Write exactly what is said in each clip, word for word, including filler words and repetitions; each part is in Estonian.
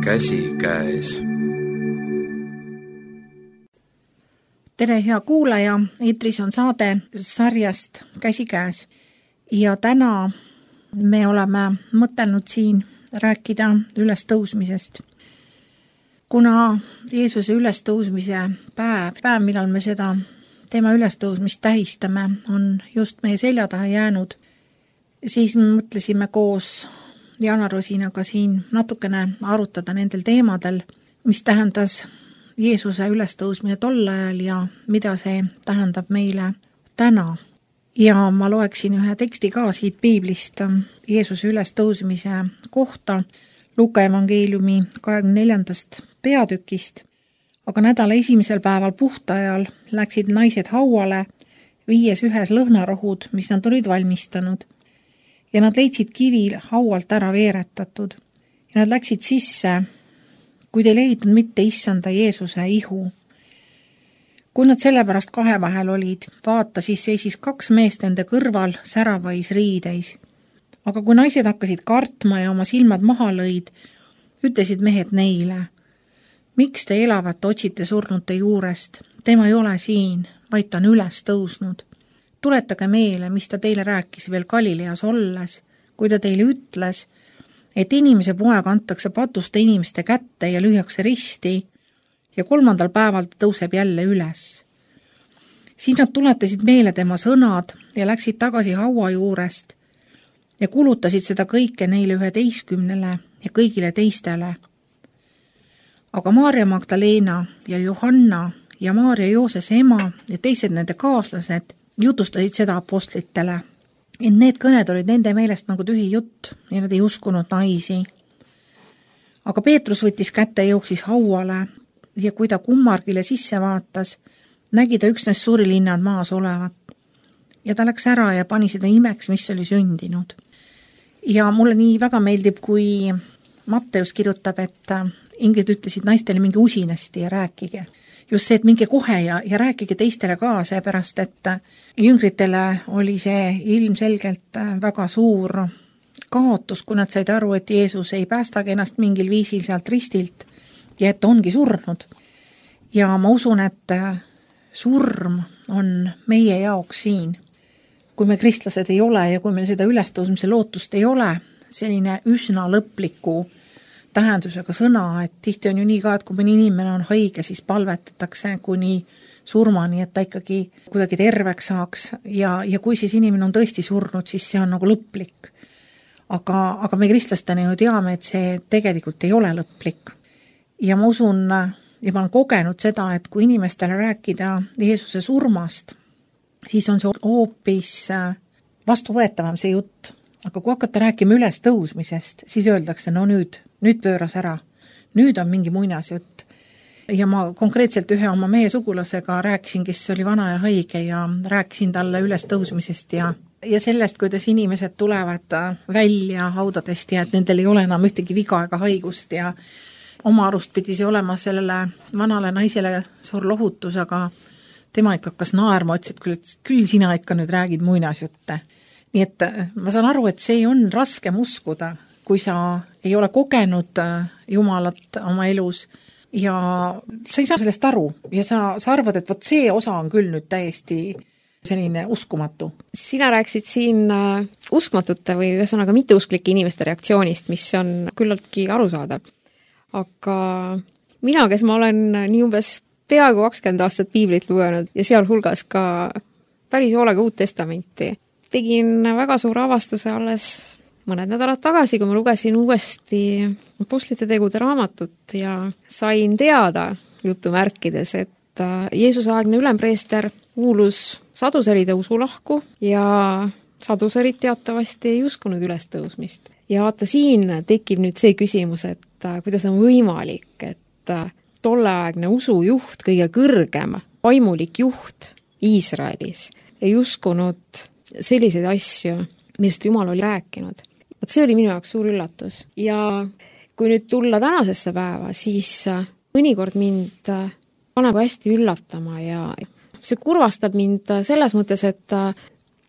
käsikäes. Tere, hea kuulaja, eetris on saade sarjast Käsikäes ja täna me oleme mõtelnud siin rääkida ülestõusmisest. Kuna Jeesuse ülestõusmise päev, päev, millal me seda tema ülestõusmist tähistame, on just meie selja taha jäänud, siis me mõtlesime koos Jana Rosinaga siin natukene arutada nendel teemadel, mis tähendas Jeesuse ülestõusmine tol ajal ja mida see tähendab meile täna. Ja ma loeksin ühe teksti ka siit Piiblist Jeesuse ülestõusmise kohta Luuka evangeeliumi kahekümne neljandast peatükist. Aga nädala esimesel päeval puhtajal läksid naised hauale, viies ühes lõhnarohud, mis nad olid valmistanud. Ja nad leidsid kivil haualt ära veeretatud. Ja nad läksid sisse, kuid ei leidnud mitte issanda Jeesuse ihu. Kui nad sellepärast kahe vahel olid, vaata, siis seisis kaks meest nende kõrval säravais riideis. Aga kui naised hakkasid kartma ja oma silmad maha lõid, ütlesid mehed neile, miks te elavat otsite surnute juurest? Tema ei ole siin, vaid ta on üles tõusnud. Tuletage meile, mis ta teile rääkis veel Galileas olles, kui ta teile ütles, et inimese poeg antakse patuste inimeste kätte ja lüüakse risti ja kolmandal päeval ta tõuseb jälle üles. Siis nad tuletasid meile tema sõnad ja läksid tagasi haua juurest ja kulutasid seda kõike neile üheteistkümnele ja kõigile teistele. Aga Maarja Magdalena ja Johanna ja Maarja Joosese ema ja teised nende kaaslased jutustasid seda apostlitele. Ent need kõned olid nende meelest nagu tühi jutt ja nad ei uskunud naisi. Aga Peetrus võttis kätte ja jooksis hauale ja kui ta kummargile sisse vaatas, nägi ta üksnes suuri linnad maas olevat. Ja ta läks ära ja pani seda imeks, mis oli sündinud. Ja mulle nii väga meeldib, kui Matteus kirjutab, et ingrid ütlesid naistele minge usinasti ja rääkige. Just see, et minge kohe ja, ja rääkige teistele ka, seepärast, et jüngritele oli see ilmselgelt väga suur kaotus, kui nad said aru, et Jeesus ei päästagi ennast mingil viisil sealt ristilt ja et ongi surnud. Ja ma usun, et surm on meie jaoks siin. Kui me kristlased ei ole ja kui meil seda ülestõusmise lootust ei ole, selline üsna lõpliku tähendusega sõna, et tihti on ju nii ka, et kui mõni inimene on haige, siis palvetatakse kuni surmani, et ta ikkagi kuidagi terveks saaks ja, ja kui siis inimene on tõesti surnud, siis see on nagu lõplik. Aga, aga me kristlastena ju teame, et see tegelikult ei ole lõplik. Ja ma usun, ja ma olen kogenud seda, et kui inimestele rääkida Jeesuse surmast, siis on see hoopis vastuvõetavam see jutt. Aga kui hakata rääkima üles tõusmisest, siis öeldakse, no nüüd, nüüd pööras ära. Nüüd on mingi muinasjutt. Ja ma konkreetselt ühe oma mehe sugulasega rääkisin, kes oli vana ja haige ja rääkisin talle üles tõusmisest ja, ja sellest, kuidas inimesed tulevad välja haudadest ja et nendel ei ole enam ühtegi viga ega haigust ja oma arust pidi see olema sellele vanale naisele suur lohutus, aga tema ikka hakkas naerma, ütles, et küll, küll sina ikka nüüd räägid muinasjutte. Nii et ma saan aru, et see on raskem uskuda, kui sa ei ole kogenud Jumalat oma elus ja sa ei saa sellest aru ja sa, sa arvad, et võt see osa on küll nüüd täiesti selline uskumatu. Sina rääksid siin uskmatute või ühesõnaga mitteusklike inimeste reaktsioonist, mis on küllaltki arusaadav. Aga mina, kes ma olen nii umbes peaaegu kakskümmend aastat piiblit lugenud ja seal hulgas ka päris hoolega Uut Testamenti, tegin väga suure avastuse alles mõned nädalad tagasi, kui ma lugesin uuesti apostlite tegude raamatut ja sain teada jutumärkides, et Jeesuse aegne ülempreester kuulus saduseride usulahku ja saduserid teatavasti ei uskunud ülestõusmist. Ja vaata, siin tekib nüüd see küsimus, et kuidas on võimalik, et tolleaegne usujuht, kõige kõrgem vaimulik juht Iisraelis ei uskunud selliseid asju, millest Jumal oli rääkinud. Vot see oli minu jaoks suur üllatus. Ja kui nüüd tulla tänasesse päeva, siis mõnikord mind paneb hästi üllatama ja see kurvastab mind selles mõttes, et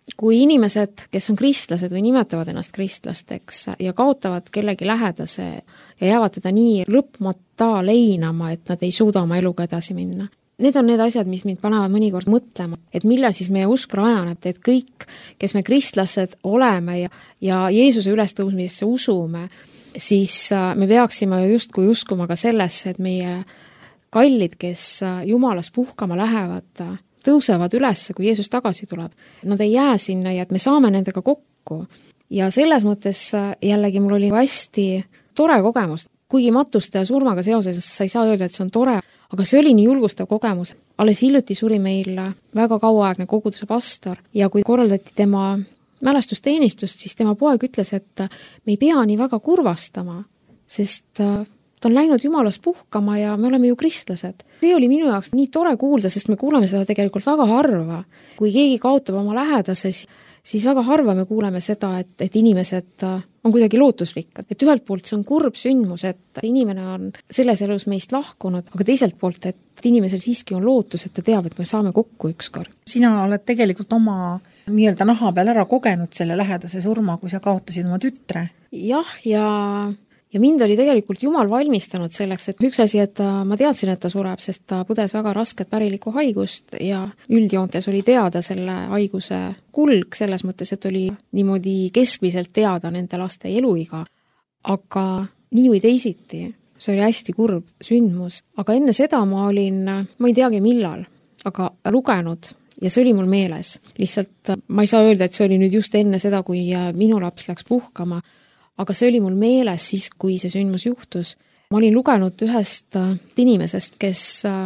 kui inimesed, kes on kristlased või nimetavad ennast kristlasteks ja kaotavad kellegi lähedase ja jäävad teda nii lõpmata leinama, et nad ei suuda oma eluga edasi minna. Need on need asjad, mis mind panevad mõnikord mõtlema, et millal siis meie usk rajaneb, et kõik, kes me kristlased oleme ja, ja Jeesuse ülestõusmisesse usume, siis me peaksime justkui uskuma ka sellesse, et meie kallid, kes Jumalas puhkama lähevad, tõusevad üles, kui Jeesus tagasi tuleb. Nad ei jää sinna ja et me saame nendega kokku. Ja selles mõttes jällegi mul oli hästi tore kogemus. Kuigi matuste ja surmaga seoses sa ei saa öelda, et see on tore, aga see oli nii julgustav kogemus. Alles hiljuti suri meil väga kauaaegne koguduse pastor ja kui korraldati tema mälestusteenistust, siis tema poeg ütles, et me ei pea nii väga kurvastama, sest ta on läinud Jumalas puhkama ja me oleme ju kristlased. See oli minu jaoks nii tore kuulda, sest me kuuleme seda tegelikult väga harva. Kui keegi kaotab oma lähedase, siis väga harva me kuuleme seda, et, et inimesed on kuidagi lootusrikkad. Et ühelt poolt see on kurb sündmus, et inimene on selles elus meist lahkunud, aga teiselt poolt, et inimesel siiski on lootus, et ta teab, et me saame kokku ükskord. Sina oled tegelikult oma nii-öelda naha peal ära kogenud selle lähedase surma, kui sa kaotasid oma tütre. Jah, ja... Ja mind oli tegelikult Jumal valmistanud selleks, et üks asi, et ma teadsin, et ta sureb, sest ta põdes väga rasket pärilikku haigust ja üldjoontes oli teada selle haiguse kulg, selles mõttes, et oli niimoodi keskmiselt teada nende laste eluiga. Aga nii või teisiti, see oli hästi kurb sündmus. Aga enne seda ma olin, ma ei teagi millal, aga lugenud ja see oli mul meeles. Lihtsalt ma ei saa öelda, et see oli nüüd just enne seda, kui minu laps läks puhkama, aga see oli mul meeles siis, kui see sündmus juhtus. Ma olin lugenud ühest inimesest, kes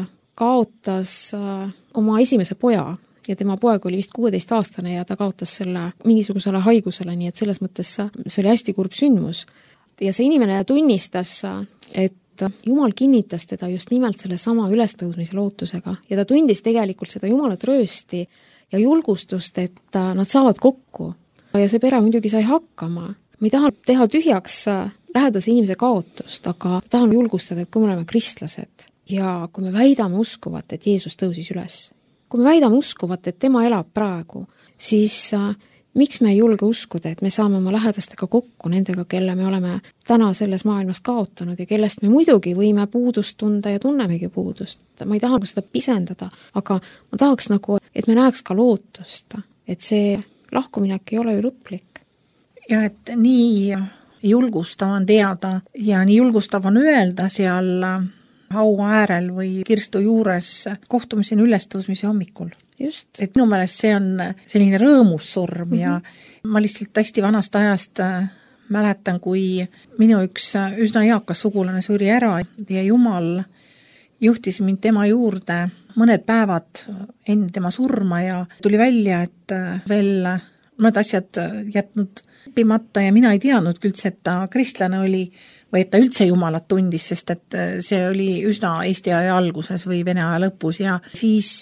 kaotas oma esimese poja ja tema poeg oli vist kuueteist aastane ja ta kaotas selle mingisugusele haigusele, nii et selles mõttes see oli hästi kurb sündmus. Ja see inimene tunnistas, et Jumal kinnitas teda just nimelt selle sama ülestõusmise lootusega ja ta tundis tegelikult seda Jumala tröösti ja julgustust, et nad saavad kokku. Ja see pere muidugi sai hakkama. Ma ei taha teha tühjaks lähedase inimese kaotust, aga tahan julgustada, et kui me oleme kristlased ja kui me väidame uskuvat, et Jeesus tõusis üles, kui me väidame uskuvat, et tema elab praegu, siis äh, miks me ei julge uskuda, et me saame oma lähedastega kokku nendega, kelle me oleme täna selles maailmas kaotanud ja kellest me muidugi võime puudust tunda ja tunnemegi puudust. Ma ei taha seda pisendada, aga ma tahaks nagu, et me näeks ka lootust, et see lahkuminek ei ole ju lõplik. Ja et nii julgustav on teada ja nii julgustav on öelda seal haua äärel või kirstu juures kohtumiseni ülestõusmise hommikul. Just. Et minu meelest see on selline rõõmus surm mm-hmm. ja ma lihtsalt hästi vanast ajast mäletan, kui minu üks üsna eakas sugulane suri ära ja Jumal juhtis mind tema juurde mõned päevad enne tema surma ja tuli välja, et veel mõned asjad jätnud õppimata ja mina ei teadnud üldse, et ta kristlane oli või et ta üldse Jumalat tundis, sest et see oli üsna Eesti aja alguses või Vene aja lõpus ja siis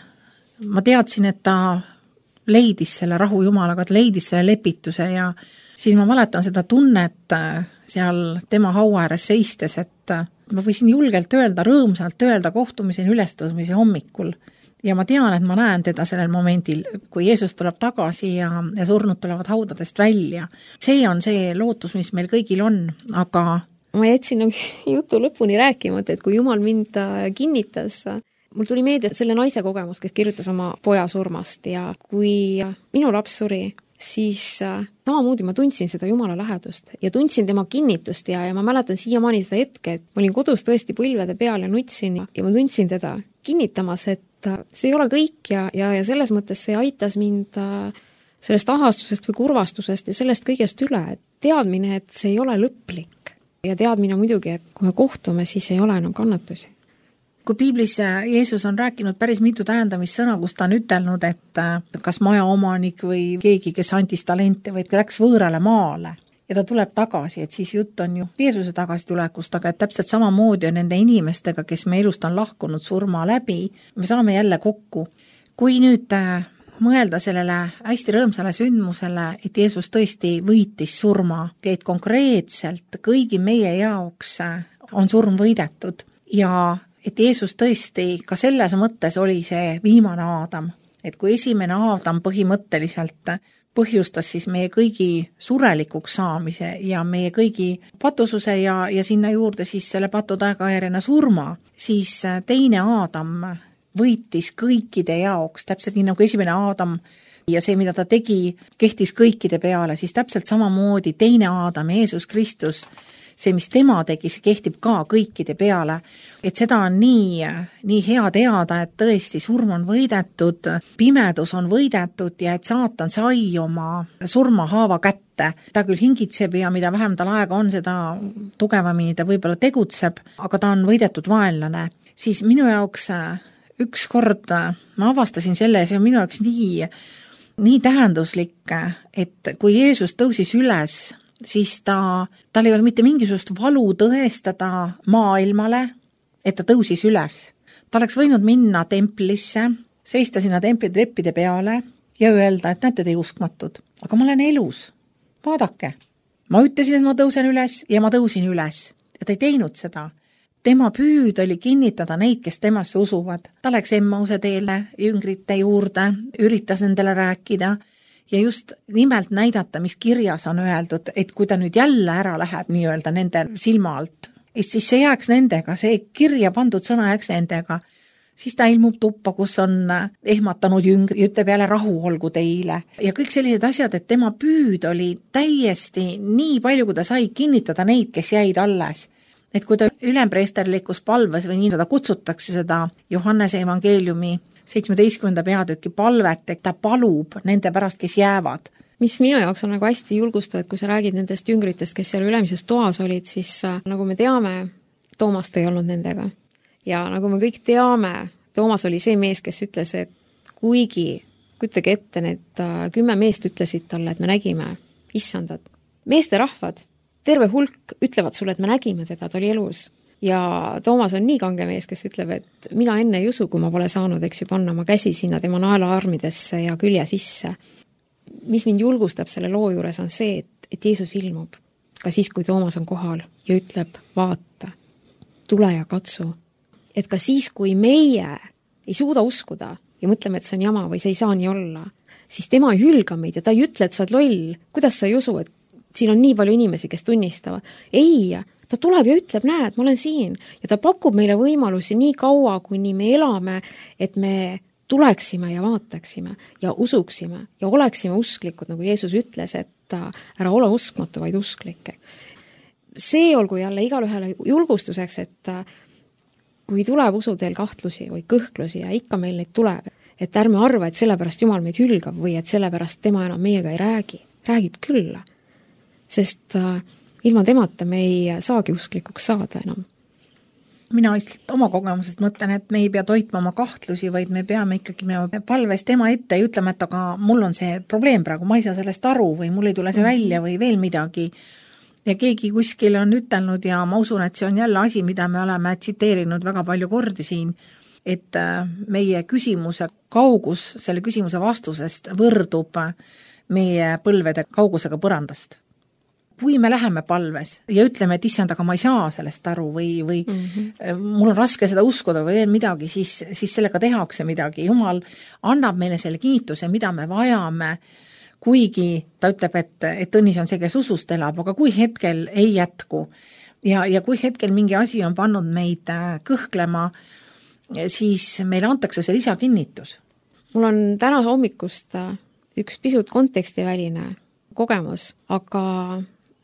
ma teadsin, et ta leidis selle rahu Jumalaga, ta leidis selle lepituse ja siis ma mäletan seda tunnet seal tema haua ääres seistes, et ma võisin julgelt öelda, rõõmsalt öelda kohtumiseni ülestõusmise hommikul. Ja ma tean, et ma näen teda sellel momendil, kui Jeesus tuleb tagasi ja, ja surnud tulevad haudadest välja. See on see lootus, mis meil kõigil on, aga... Ma jätsin nagu jutu lõpuni rääkimata, et kui Jumal mind kinnitas, mul tuli meelde selle naise kogemus, kes kirjutas oma poja surmast ja kui minu laps suri, siis samamoodi ma tundsin seda Jumala lähedust ja tundsin tema kinnitust ja, ja ma mäletan siiamaani seda hetke, et ma olin kodus tõesti põlvede peal ja nutsin ja, ja ma tundsin teda kinnitamas, et see ei ole kõik ja, ja, ja selles mõttes see aitas mind sellest ahastusest või kurvastusest ja sellest kõigest üle. Teadmine, et see ei ole lõplik ja teadmine muidugi, et kui me kohtume, siis ei ole enam kannatusi. Kui piiblis Jeesus on rääkinud päris mitu tähendamissõna, kus ta on ütelnud, et kas maja omanik või keegi, kes andis talente või läks võõrale maale ja ta tuleb tagasi, et siis jutt on ju Jeesuse tagasitulekust, aga et täpselt samamoodi on nende inimestega, kes me elust on lahkunud surma läbi, me saame jälle kokku. Kui nüüd mõelda sellele hästi rõõmsale sündmusele, et Jeesus tõesti võitis surma, et konkreetselt kõigi meie jaoks on surm võidetud ja et Jeesus tõesti ka selles mõttes oli see viimane Aadam, et kui esimene Aadam põhimõtteliselt põhjustas siis meie kõigi surelikuks saamise ja meie kõigi patususe ja, ja sinna juurde siis selle patu tagajärjena surma, siis teine Aadam võitis kõikide jaoks, täpselt nii nagu esimene Aadam ja see, mida ta tegi, kehtis kõikide peale, siis täpselt samamoodi teine Aadam, Jeesus Kristus, see, mis tema tegi, see kehtib ka kõikide peale. Et seda on nii, nii hea teada, et tõesti surm on võidetud, pimedus on võidetud ja et saatan sai oma surmahaava kätte. Ta küll hingitseb ja mida vähem tal aega on, seda tugevamini ta võib-olla tegutseb, aga ta on võidetud vaenlane. Siis minu jaoks üks kord ma avastasin selle, see on minu jaoks nii, nii tähenduslik, et kui Jeesus tõusis üles, siis ta, tal ei ole mitte mingisugust valu tõestada maailmale, et ta tõusis üles. Ta oleks võinud minna templisse, seista sinna templi treppide peale ja öelda, et näete te uskmatud, aga ma olen elus. Vaadake, ma ütlesin, et ma tõusen üles ja ma tõusin üles ja ta ei teinud seda. Tema püüd oli kinnitada neid, kes temasse usuvad. Ta läks Emmause teele, jüngrite juurde, üritas nendele rääkida ja just nimelt näidata, mis kirjas on öeldud, et kui ta nüüd jälle ära läheb nii-öelda nende silma alt, siis see jääks nendega, see kirja pandud sõna jääks nendega. Siis ta ilmub tuppa, kus on ehmatanud jüngri, ütleb jälle rahu olgu teile. Ja kõik sellised asjad, et tema püüd oli täiesti nii palju, kui ta sai kinnitada neid, kes jäid alles. Et kui ta ülempreesterlikus palves või nii seda kutsutakse seda Johannese evangeeliumi seitsmeteistkümnenda peatüki palvet, et ta palub nende pärast, kes jäävad. Mis minu jaoks on nagu hästi julgustav, et kui sa räägid nendest jüngritest, kes seal ülemises toas olid, siis nagu me teame, Toomast ei olnud nendega. Ja nagu me kõik teame, Toomas oli see mees, kes ütles, et kuigi, kujutage ette, need kümme meest ütlesid talle, et me nägime issandat. Meeste rahvad, terve hulk ütlevad sulle, et me nägime teda, ta oli elus. Ja Toomas on nii kange mees, kes ütleb, et mina enne ei usu, kui ma pole saanud, eks ju, panna oma käsi sinna tema naelaarmidesse ja külje sisse. Mis mind julgustab selle loo juures on see, et, et Jeesus ilmub ka siis, kui Toomas on kohal ja ütleb, vaata, tule ja katsu. Et ka siis, kui meie ei suuda uskuda ja mõtleme, et see on jama või see ei saa nii olla, siis tema ei hülga meid ja ta ei ütle, et sa oled loll. Kuidas sa ei usu, et siin on nii palju inimesi, kes tunnistavad? Ei, ta tuleb ja ütleb, näed, ma olen siin. Ja ta pakub meile võimalusi nii kaua, kuni me elame, et me tuleksime ja vaataksime ja usuksime ja oleksime usklikud, nagu Jeesus ütles, et ära ole uskmatu, vaid usklik. See olgu jälle igal ühele julgustuseks, et kui tuleb usuteel kahtlusi või kõhklusi ja ikka meil neid tuleb, et ärme arva, et sellepärast Jumal meid hülgab või et sellepärast tema enam meiega ei räägi. Räägib küll. Sest äh, ilma temata me ei saagi usklikuks saada enam. Mina lihtsalt oma kogemusest mõtlen, et me ei pea toitma oma kahtlusi, vaid me peame ikkagi me palves tema ette ja ütlema, et aga mul on see probleem praegu, ma ei saa sellest aru või mul ei tule see välja või veel midagi. Ja keegi kuskil on ütelnud ja ma usun, et see on jälle asi, mida me oleme tsiteerinud väga palju kordi siin, et meie küsimuse kaugus, selle küsimuse vastusest võrdub meie põlvede kaugusega põrandast. Kui me läheme palves ja ütleme, et issand, aga ma ei saa sellest aru või, või mm -hmm. mul on raske seda uskuda või veel midagi, siis, siis sellega tehakse midagi. Jumal annab meile selle kinnituse, mida me vajame, kuigi ta ütleb, et, et õnnis on see, kes usust elab, aga kui hetkel ei jätku ja, ja kui hetkel mingi asi on pannud meid kõhklema, siis meile antakse see lisakinnitus. Mul on täna hommikust üks pisut kontekstiväline kogemus, aga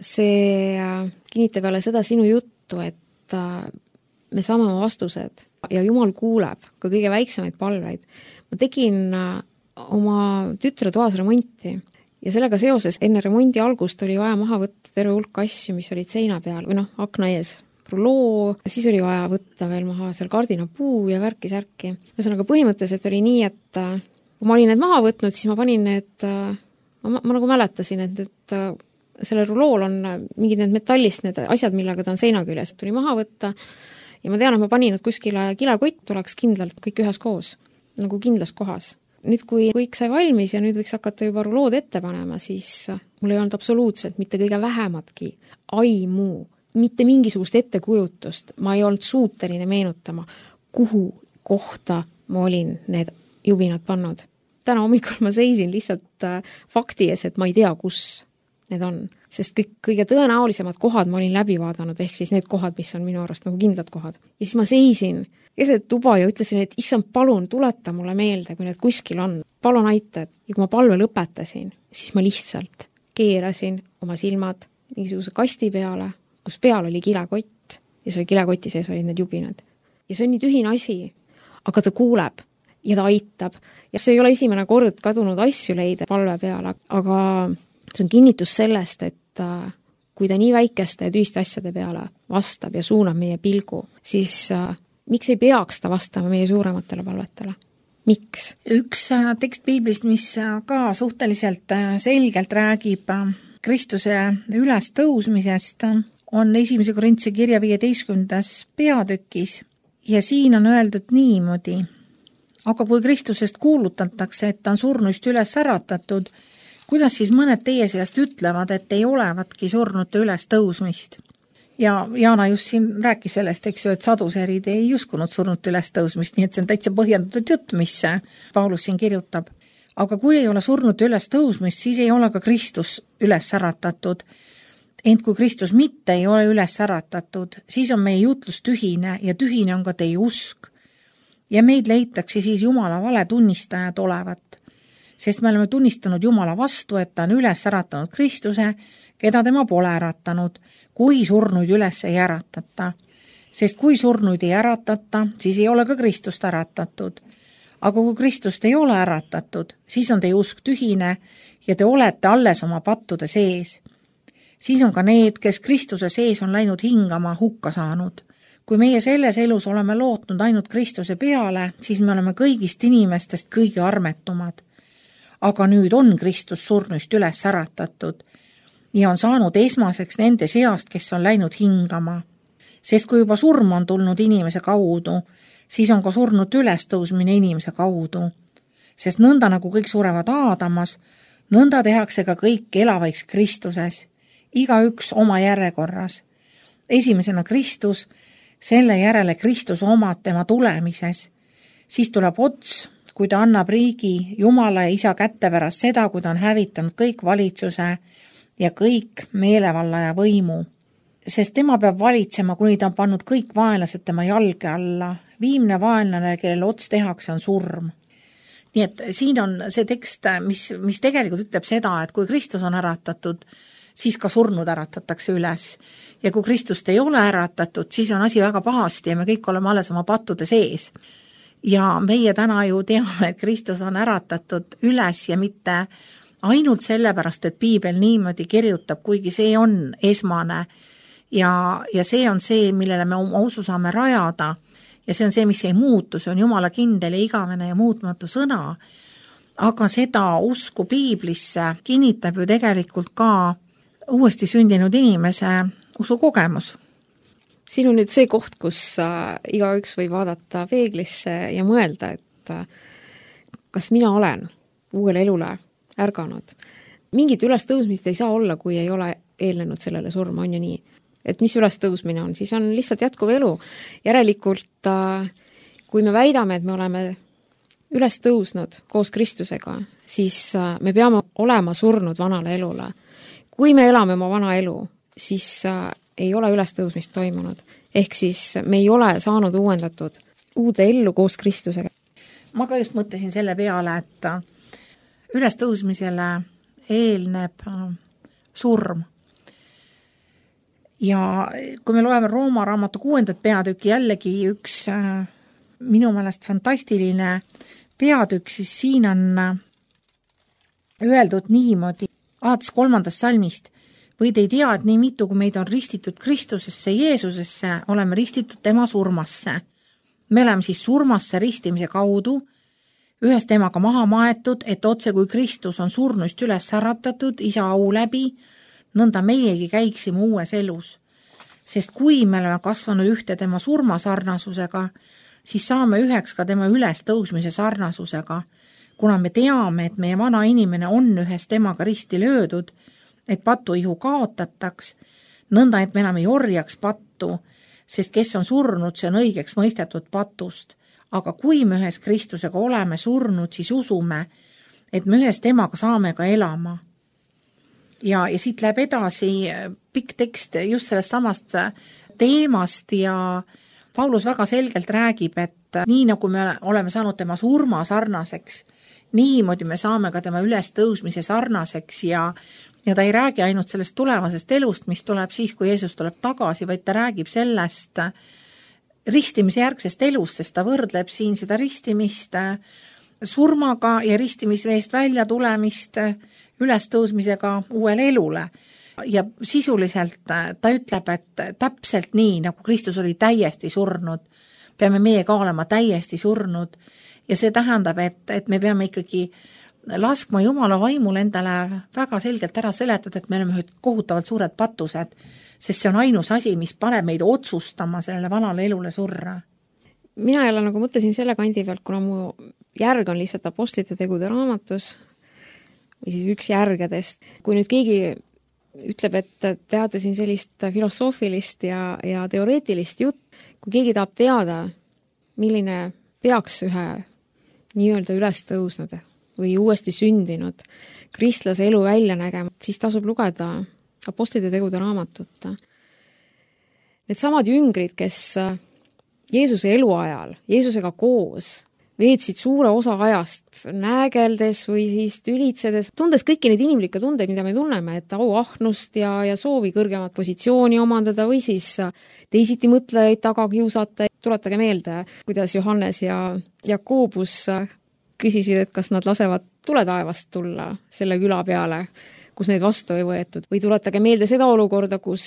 see kinnitab jälle seda sinu juttu, et me saame oma vastused ja Jumal kuuleb ka kõige väiksemaid palveid. Ma tegin oma tütre toas remonti ja sellega seoses enne remondi algust oli vaja maha võtta terve hulk asju, mis olid seina peal või noh, akna ees, rulloo, siis oli vaja võtta veel maha seal kardinapuu ja värki-särki. Ühesõnaga põhimõtteliselt oli nii, et kui ma olin need maha võtnud, siis ma panin need, ma, ma nagu mäletasin, et, et selle rullool on mingid need metallist need asjad, millega ta on seina küljes, tuli maha võtta ja ma tean, et ma panin need kuskile kilekott, oleks kindlalt kõik ühes koos, nagu kindlas kohas. Nüüd, kui kõik sai valmis ja nüüd võiks hakata juba rullood ette panema, siis mul ei olnud absoluutselt mitte kõige vähematki aimu, mitte mingisugust ettekujutust, ma ei olnud suuteline meenutama, kuhu kohta ma olin need jubinad pannud. täna hommikul ma seisin lihtsalt fakti ees, et ma ei tea, kus need on. Sest kõik, kõige tõenäolisemad kohad ma olin läbi vaadanud, ehk siis need kohad, mis on minu arust nagu kindlad kohad. Ja siis ma seisin keset tuba ja ütlesin, et issand, palun tuleta mulle meelde, kui need kuskil on. Palun aita. Ja kui ma palve lõpetasin, siis ma lihtsalt keerasin oma silmad mingisuguse kasti peale, kus peal oli kilekott ja selle kilekoti sees olid need jubinad. Ja see on nii tühine asi, aga ta kuuleb ja ta aitab. Ja see ei ole esimene kord kadunud asju leida palve peale, aga see on kinnitus sellest, et kui ta nii väikeste ja tühiste asjade peale vastab ja suunab meie pilgu, siis äh, miks ei peaks ta vastama meie suurematele palvetele? Miks? Üks äh, tekst piiblist, mis äh, ka suhteliselt äh, selgelt räägib äh, Kristuse üles tõusmisest, on esimese Korintuse kirja viieteistkümnendas peatükis ja siin on öeldud niimoodi. Aga kui Kristusest kuulutatakse, et ta on surnuist üles äratatud, kuidas siis mõned teie seast ütlevad, et ei olevatki surnute üles tõusmist? Ja Jaana just siin rääkis sellest, eks ju, et saduserid ei uskunud surnute üles tõusmist, nii et see on täitsa põhjendatud jutt, mis Paulus siin kirjutab. Aga kui ei ole surnute üles tõusmist, siis ei ole ka Kristus üles äratatud. Ent kui Kristus mitte ei ole üles äratatud, siis on meie jutlus tühine ja tühine on ka teie usk. Ja meid leitakse siis Jumala vale tunnistajad olevat. Sest me oleme tunnistanud Jumala vastu, et ta on üles äratanud Kristuse, keda tema pole äratanud, kui surnuid üles ei äratata. Sest kui surnuid ei äratata, siis ei ole ka Kristust äratatud. Aga kui Kristust ei ole äratatud, siis on teie usk tühine ja te olete alles oma pattude sees. Siis on ka need, kes Kristuse sees on läinud hingama, hukka saanud. Kui meie selles elus oleme lootnud ainult Kristuse peale, siis me oleme kõigist inimestest kõige armetumad. Aga nüüd on Kristus surnuist üles äratatud ja on saanud esmaseks nende seast, kes on läinud hingama. Sest kui juba surm on tulnud inimese kaudu, siis on ka surnud ülestõusmine inimese kaudu. Sest nõnda nagu kõik surevad Aadamas, nõnda tehakse ka kõik elavaiks Kristuses, igaüks oma järjekorras. Esimesena Kristus, selle järele Kristus omad tema tulemises. Siis tuleb ots, kui ta annab riigi Jumala ja Isa kätte pärast seda, kui ta on hävitanud kõik valitsuse ja kõik meelevalla ja võimu. Sest tema peab valitsema, kuni ta on pannud kõik vaenlased tema jalge alla. Viimne vaenlane, kellel ots tehakse, on surm. Nii et siin on see tekst, mis, mis tegelikult ütleb seda, et kui Kristus on äratatud, siis ka surnud äratatakse üles. Ja kui Kristust ei ole äratatud, siis on asi väga pahasti ja me kõik oleme alles oma pattude sees. Ja meie täna ju teame, et Kristus on äratatud üles ja mitte ainult sellepärast, et piibel niimoodi kirjutab, kuigi see on esmane ja, ja see on see, millele me oma usu saame rajada ja see on see, mis ei muutu, see on Jumala kindel ja igavene ja muutmatu sõna. Aga seda usku piiblisse kinnitab ju tegelikult ka uuesti sündinud inimese usukogemus. Siin on nüüd see koht, kus äh, igaüks võib vaadata peeglisse ja mõelda, et äh, kas mina olen uuele elule ärganud. Mingit ülestõusmist ei saa olla, kui ei ole eelnenud sellele surma, on ju nii. Et mis ülestõusmine on, siis on lihtsalt jätkuv elu. Järelikult, äh, kui me väidame, et me oleme üles tõusnud koos Kristusega, siis äh, me peame olema surnud vanale elule. Kui me elame oma vana elu, siis äh, ei ole ülestõusmist toimunud. Ehk siis me ei ole saanud uuendatud uude ellu koos Kristusega. Ma ka just mõtlesin selle peale, et ülestõusmisele eelneb surm. Ja kui me loeme Rooma raamatu kuuendat peatükki, jällegi üks minu meelest fantastiline peatükk, siis siin on öeldud niimoodi, alates kolmandast salmist, või te ei tea, et nii mitu, kui meid on ristitud Kristusesse, Jeesusesse, oleme ristitud tema surmasse. Me oleme siis surmasse ristimise kaudu, ühes temaga maha maetud, et otse kui Kristus on surnuist üles äratatud, isa au läbi, nõnda meiegi käiksime uues elus. Sest kui me oleme kasvanud ühte tema surmasarnasusega, siis saame üheks ka tema üles tõusmise sarnasusega, kuna me teame, et meie vana inimene on ühes temaga risti löödud, et patuihu kaotataks, nõnda, et me enam ei orjaks pattu, sest kes on surnud, see on õigeks mõistetud patust. Aga kui me ühes Kristusega oleme surnud, siis usume, et me ühes temaga saame ka elama. Ja, ja siit läheb edasi pikk tekst just sellest samast teemast ja Paulus väga selgelt räägib, et nii nagu me oleme saanud tema surma sarnaseks, niimoodi me saame ka tema üles tõusmise sarnaseks ja, ja ta ei räägi ainult sellest tulevasest elust, mis tuleb siis, kui Jeesus tuleb tagasi, vaid ta räägib sellest ristimise järgsest elust, sest ta võrdleb siin seda ristimist surmaga ja ristimisveest välja tulemist üles tõusmisega uuele elule. Ja sisuliselt ta ütleb, et täpselt nii, nagu Kristus oli täiesti surnud, peame meie ka olema täiesti surnud ja see tähendab, et, et me peame ikkagi laskma Jumala vaimul endale väga selgelt ära seletada, et me oleme kohutavalt suured patused, sest see on ainus asi, mis paneb meid otsustama sellele vanale elule surra. Mina jälle nagu mõtlesin selle kandi pealt, kuna mu järg on lihtsalt apostlite tegude raamatus või siis üks järgedest. Kui nüüd keegi ütleb, et teate siin sellist filosoofilist ja, ja teoreetilist jutt, kui keegi tahab teada, milline peaks ühe nii-öelda üles tõusnud või uuesti sündinud kristlase elu välja nägema, siis tasub lugeda apostlite tegude raamatut. Need samad jüngrid, kes Jeesuse eluajal, Jeesusega koos veetsid suure osa ajast näägeldes või siis tülitsedes, tundes kõiki neid inimlikke tundeid, mida me tunneme, et auahnust ja, ja soovi kõrgemat positsiooni omandada või siis teisiti mõtlejaid taga kiusata. Tuletage meelde, kuidas Johannes ja Jakobus küsisid, et kas nad lasevad tuletaevast tulla selle küla peale, kus neid vastu ei võetud. Või tuletage meelde seda olukorda, kus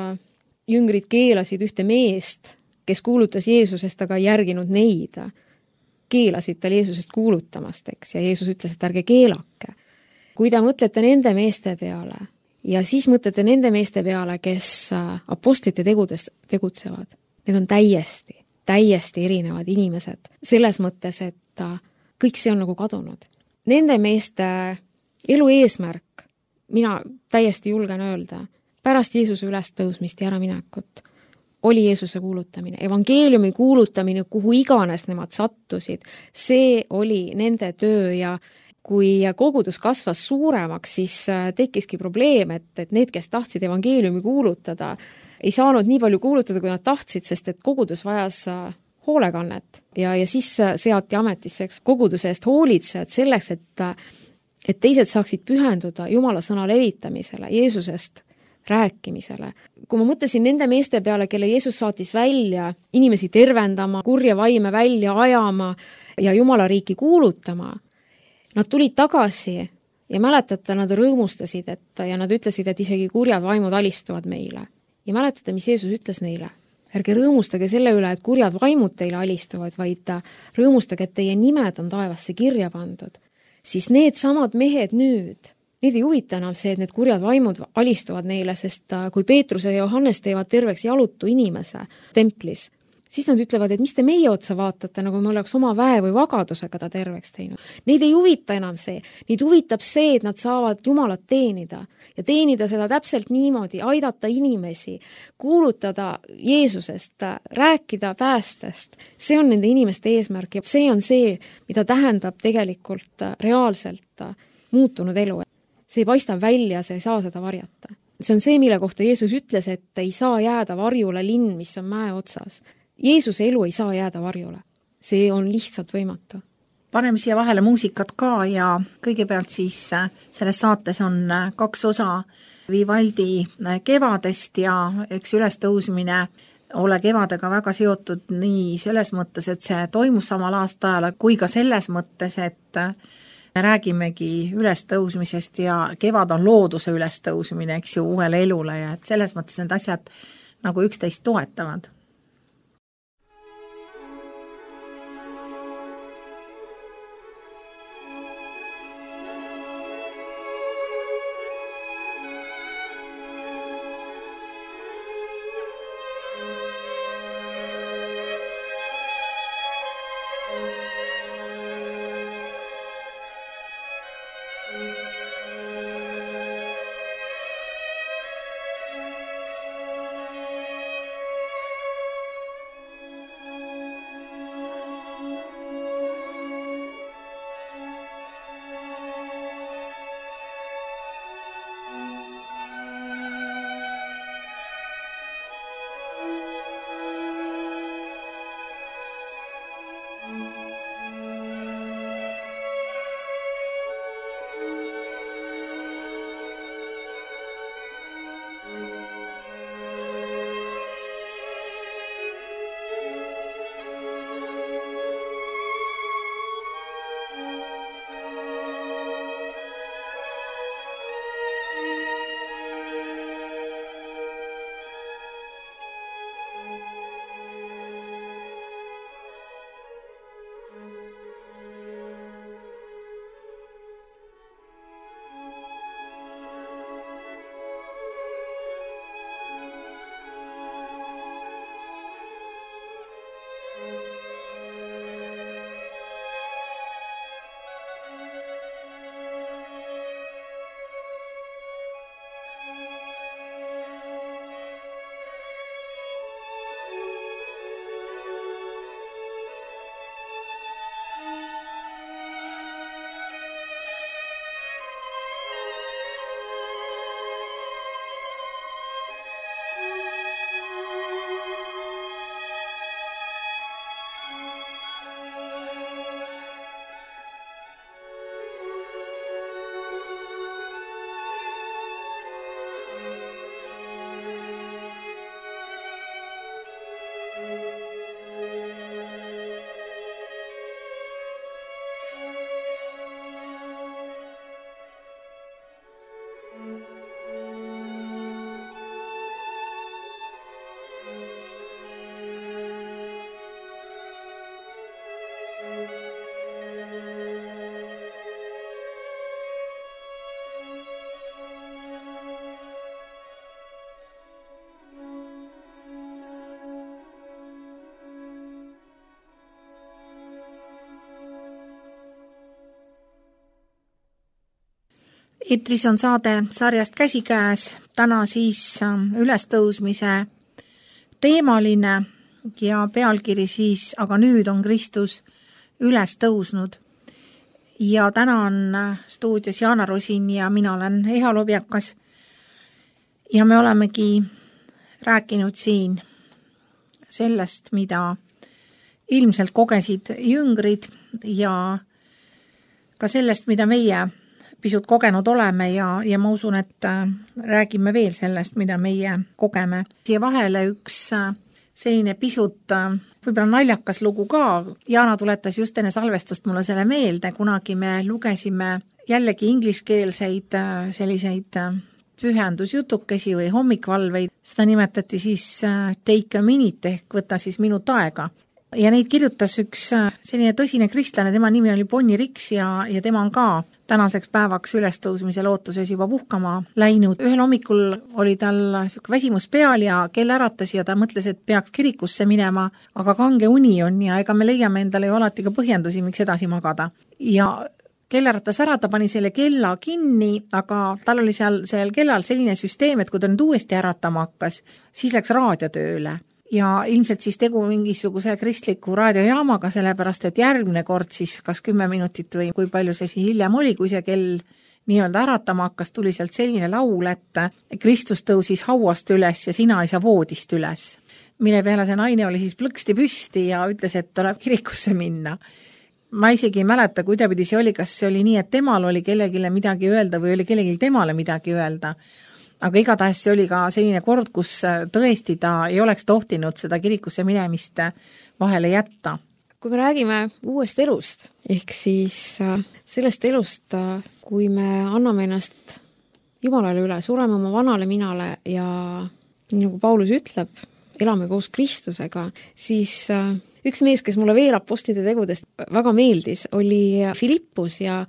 jüngrid keelasid ühte meest, kes kuulutas Jeesusest, aga ei järginud neid. Keelasid tal Jeesusest kuulutamast, eks, ja Jeesus ütles, et ärge keelake. Kui te mõtlete nende meeste peale ja siis mõtlete nende meeste peale, kes apostlite tegudes tegutsevad, need on täiesti, täiesti erinevad inimesed. Selles mõttes, et kõik see on nagu kadunud. Nende meeste elu eesmärk, mina täiesti julgen öelda, pärast Jeesuse ülestõusmist ja äraminekut, oli Jeesuse kuulutamine, evangeeliumi kuulutamine, kuhu iganes nemad sattusid, see oli nende töö ja kui kogudus kasvas suuremaks, siis tekkiski probleem, et, et need, kes tahtsid evangeeliumi kuulutada, ei saanud nii palju kuulutada, kui nad tahtsid, sest et kogudus vajas hoolekannet ja, ja siis seati ametisse koguduse eest hoolitsejad selleks, et, et teised saaksid pühenduda Jumala sõna levitamisele, Jeesusest rääkimisele. Kui ma mõtlesin nende meeste peale, kelle Jeesus saatis välja inimesi tervendama, kurja vaime välja ajama ja Jumala riiki kuulutama, nad tulid tagasi ja mäletate, nad rõõmustasid, et, ja nad ütlesid, et isegi kurjad vaimud alistuvad meile. Ja mäletate, mis Jeesus ütles neile? Ärge rõõmustage selle üle, et kurjad vaimud teile alistuvad, vaid rõõmustage, et teie nimed on taevasse kirja pandud. Siis need samad mehed nüüd, neid ei huvita enam see, et need kurjad vaimud alistuvad neile, sest kui Peetrus ja Johannes teevad terveks jalutu inimese templis, siis nad ütlevad, et mis te meie otsa vaatate, nagu me oleks oma väe või vagadusega ta terveks teinud. Neid ei huvita enam see. Neid huvitab see, et nad saavad Jumalat teenida ja teenida seda täpselt niimoodi, aidata inimesi, kuulutada Jeesusest, rääkida päästest. See on nende inimeste eesmärk ja see on see, mida tähendab tegelikult reaalselt muutunud elu. See ei paista välja, see ei saa seda varjata. See on see, mille kohta Jeesus ütles, et ei saa jääda varjule linn, mis on mäe otsas. Jeesuse elu ei saa jääda varjule. See on lihtsalt võimatu. Paneme siia vahele muusikat ka ja kõigepealt siis selles saates on kaks osa Vivaldi kevadest ja eks ülestõusmine ole kevadega väga seotud nii selles mõttes, et see toimus samal aastal, kui ka selles mõttes, et me räägimegi ülestõusmisest ja kevad on looduse ülestõusmine, eks ju, uuele elule ja et selles mõttes need asjad nagu üksteist toetavad. Eetris on saade sarjast Käsikäes, täna siis ülestõusmise teemaline ja pealkiri siis Aga nüüd on Kristus üles tõusnud. Ja täna on stuudios Jaana Rosin ja mina olen Eha Lobjakas. Ja me olemegi rääkinud siin sellest, mida ilmselt kogesid jüngrid ja ka sellest, mida meie pisut kogenud oleme ja, ja ma usun, et räägime veel sellest, mida meie kogeme. Siia vahele üks selline pisut võib-olla naljakas lugu ka. Jaana tuletas just enne salvestust mulle selle meelde, kunagi me lugesime jällegi ingliskeelseid selliseid pühendusjutukesi või hommikvalveid. Seda nimetati siis Take a minute ehk võtta siis minut aega. Ja neid kirjutas üks selline tõsine kristlane, tema nimi oli Bonnie Riks ja, ja tema on ka tänaseks päevaks ülestõusmise lootuses juba puhkama läinud. Ühel hommikul oli tal siuke väsimus peal ja kell äratas ja ta mõtles, et peaks kirikusse minema, aga kange uni on ja ega me leiame endale ju alati ka põhjendusi, miks edasi magada. Ja kell äratas ära, ta pani selle kella kinni, aga tal oli seal sellel kellal selline süsteem, et kui ta nüüd uuesti äratama hakkas, siis läks raadio tööle. Ja ilmselt siis tegu mingisuguse kristliku raadiojaamaga, sellepärast, et järgmine kord siis kas kümme minutit või kui palju see siis hiljem oli, kui see kell nii-öelda äratama hakkas, tuli sealt selline laul, et Kristus tõusis hauast üles ja sina ei saa voodist üles. Mille peale see naine oli siis plõksti püsti ja ütles, et tuleb kirikusse minna. Ma isegi ei mäleta, kuidapidi see oli, kas see oli nii, et temal oli kellegile midagi öelda või oli kellelgi temale midagi öelda. Aga igatahes see oli ka selline kord, kus tõesti ta ei oleks tohtinud seda kirikusse minemist vahele jätta. Kui me räägime uuest elust, ehk siis sellest elust, kui me anname ennast Jumalale üle, sureme oma vanale minale ja nagu Paulus ütleb, elame koos Kristusega, siis üks mees, kes mulle veel apostide tegudest väga meeldis, oli Filippus ja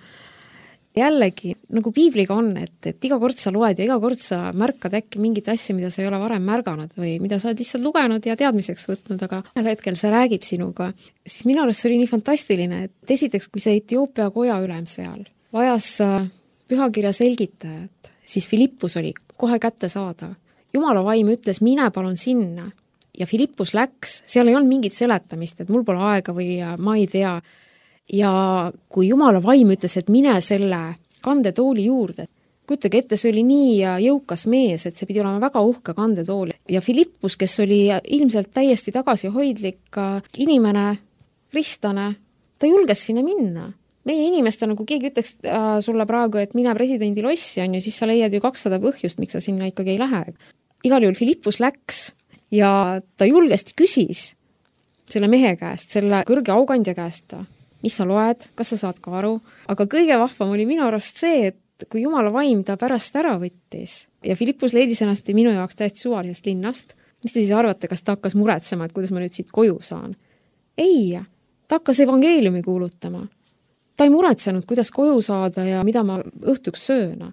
jällegi, nagu piibliga on, et, et iga kord sa loed ja iga kord sa märkad äkki mingit asja, mida sa ei ole varem märganud või mida sa oled lihtsalt lugenud ja teadmiseks võtnud, aga ühel hetkel see räägib sinuga. Siis minu arust see oli nii fantastiline, et esiteks, kui see Etioopia koja ülem seal vajas pühakirja selgitajat, siis Filippus oli kohe kätte saada. Jumala vaim ütles, mine palun sinna ja Filippus läks, seal ei olnud mingit seletamist, et mul pole aega või ma ei tea. Ja kui Jumala vaim ütles, et mine selle kandetooli juurde, kujutage ette, see oli nii jõukas mees, et see pidi olema väga uhke kandetool. Ja Filippus, kes oli ilmselt täiesti tagasihoidlik inimene, kristlane, ta julges sinna minna. Meie inimeste, nagu keegi ütleks äh, sulle praegu, et mine presidendi lossi on ju, siis sa leiad ju kakssada põhjust, miks sa sinna ikkagi ei lähe. Igal juhul Filippus läks ja ta julgesti küsis selle mehe käest, selle kõrge aukandja käest ta, mis sa loed, kas sa saad ka aru, aga kõige vahvam oli minu arust see, et kui Jumala vaim ta pärast ära võttis ja Filippus leidis ennast minu jaoks täiesti suvalisest linnast, mis te siis arvate, kas ta hakkas muretsema, et kuidas ma nüüd siit koju saan? Ei, ta hakkas evangeeliumi kuulutama. Ta ei muretsenud, kuidas koju saada ja mida ma õhtuks sööna.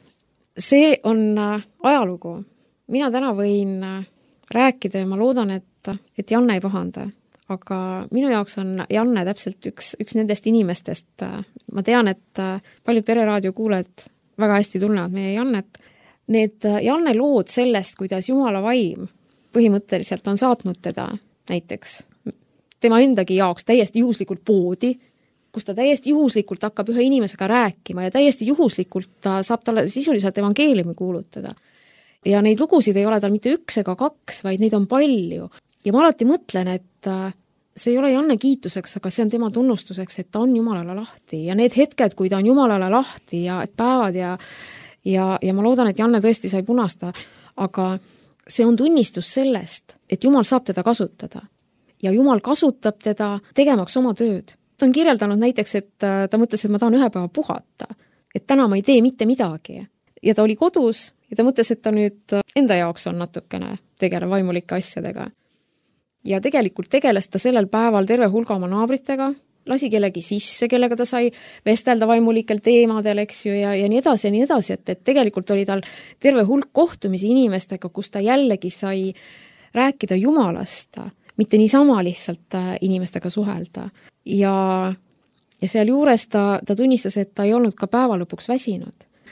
See on ajalugu. Mina täna võin rääkida ja ma loodan, et, et Janne ei pahanda. Aga minu jaoks on Janne täpselt üks, üks nendest inimestest. Ma tean, et paljud pereraadio kuulajad väga hästi tunnevad meie Jannet. Need Janne lood sellest, kuidas Jumala vaim põhimõtteliselt on saatnud teda näiteks tema endagi jaoks täiesti juhuslikult poodi, kus ta täiesti juhuslikult hakkab ühe inimesega rääkima ja täiesti juhuslikult ta saab talle sisuliselt evangeeliumi kuulutada. Ja neid lugusid ei ole tal mitte üks ega kaks, vaid neid on palju. Ja ma alati mõtlen, et see ei ole Janne kiituseks, aga see on tema tunnustuseks, et ta on Jumalale lahti ja need hetked, kui ta on Jumalale lahti ja et päevad ja, ja, ja ma loodan, et Janne tõesti sai punasta, aga see on tunnistus sellest, et Jumal saab teda kasutada ja Jumal kasutab teda tegemaks oma tööd. Ta on kirjeldanud näiteks, et ta mõtles, et ma tahan ühe päeva puhata, et täna ma ei tee mitte midagi ja ta oli kodus ja ta mõtles, et ta nüüd enda jaoks on natukene tegele vaimulike asjadega. Ja tegelikult tegeles ta sellel päeval terve hulga oma naabritega, lasi kellegi sisse, kellega ta sai vestelda vaimulikel teemadel, eks ju, ja, ja nii edasi ja nii edasi, et, et tegelikult oli tal terve hulk kohtumisi inimestega, kus ta jällegi sai rääkida Jumalast, mitte niisama lihtsalt inimestega suhelda. Ja, ja seal juures ta, ta tunnistas, et ta ei olnud ka päeva lõpuks väsinud.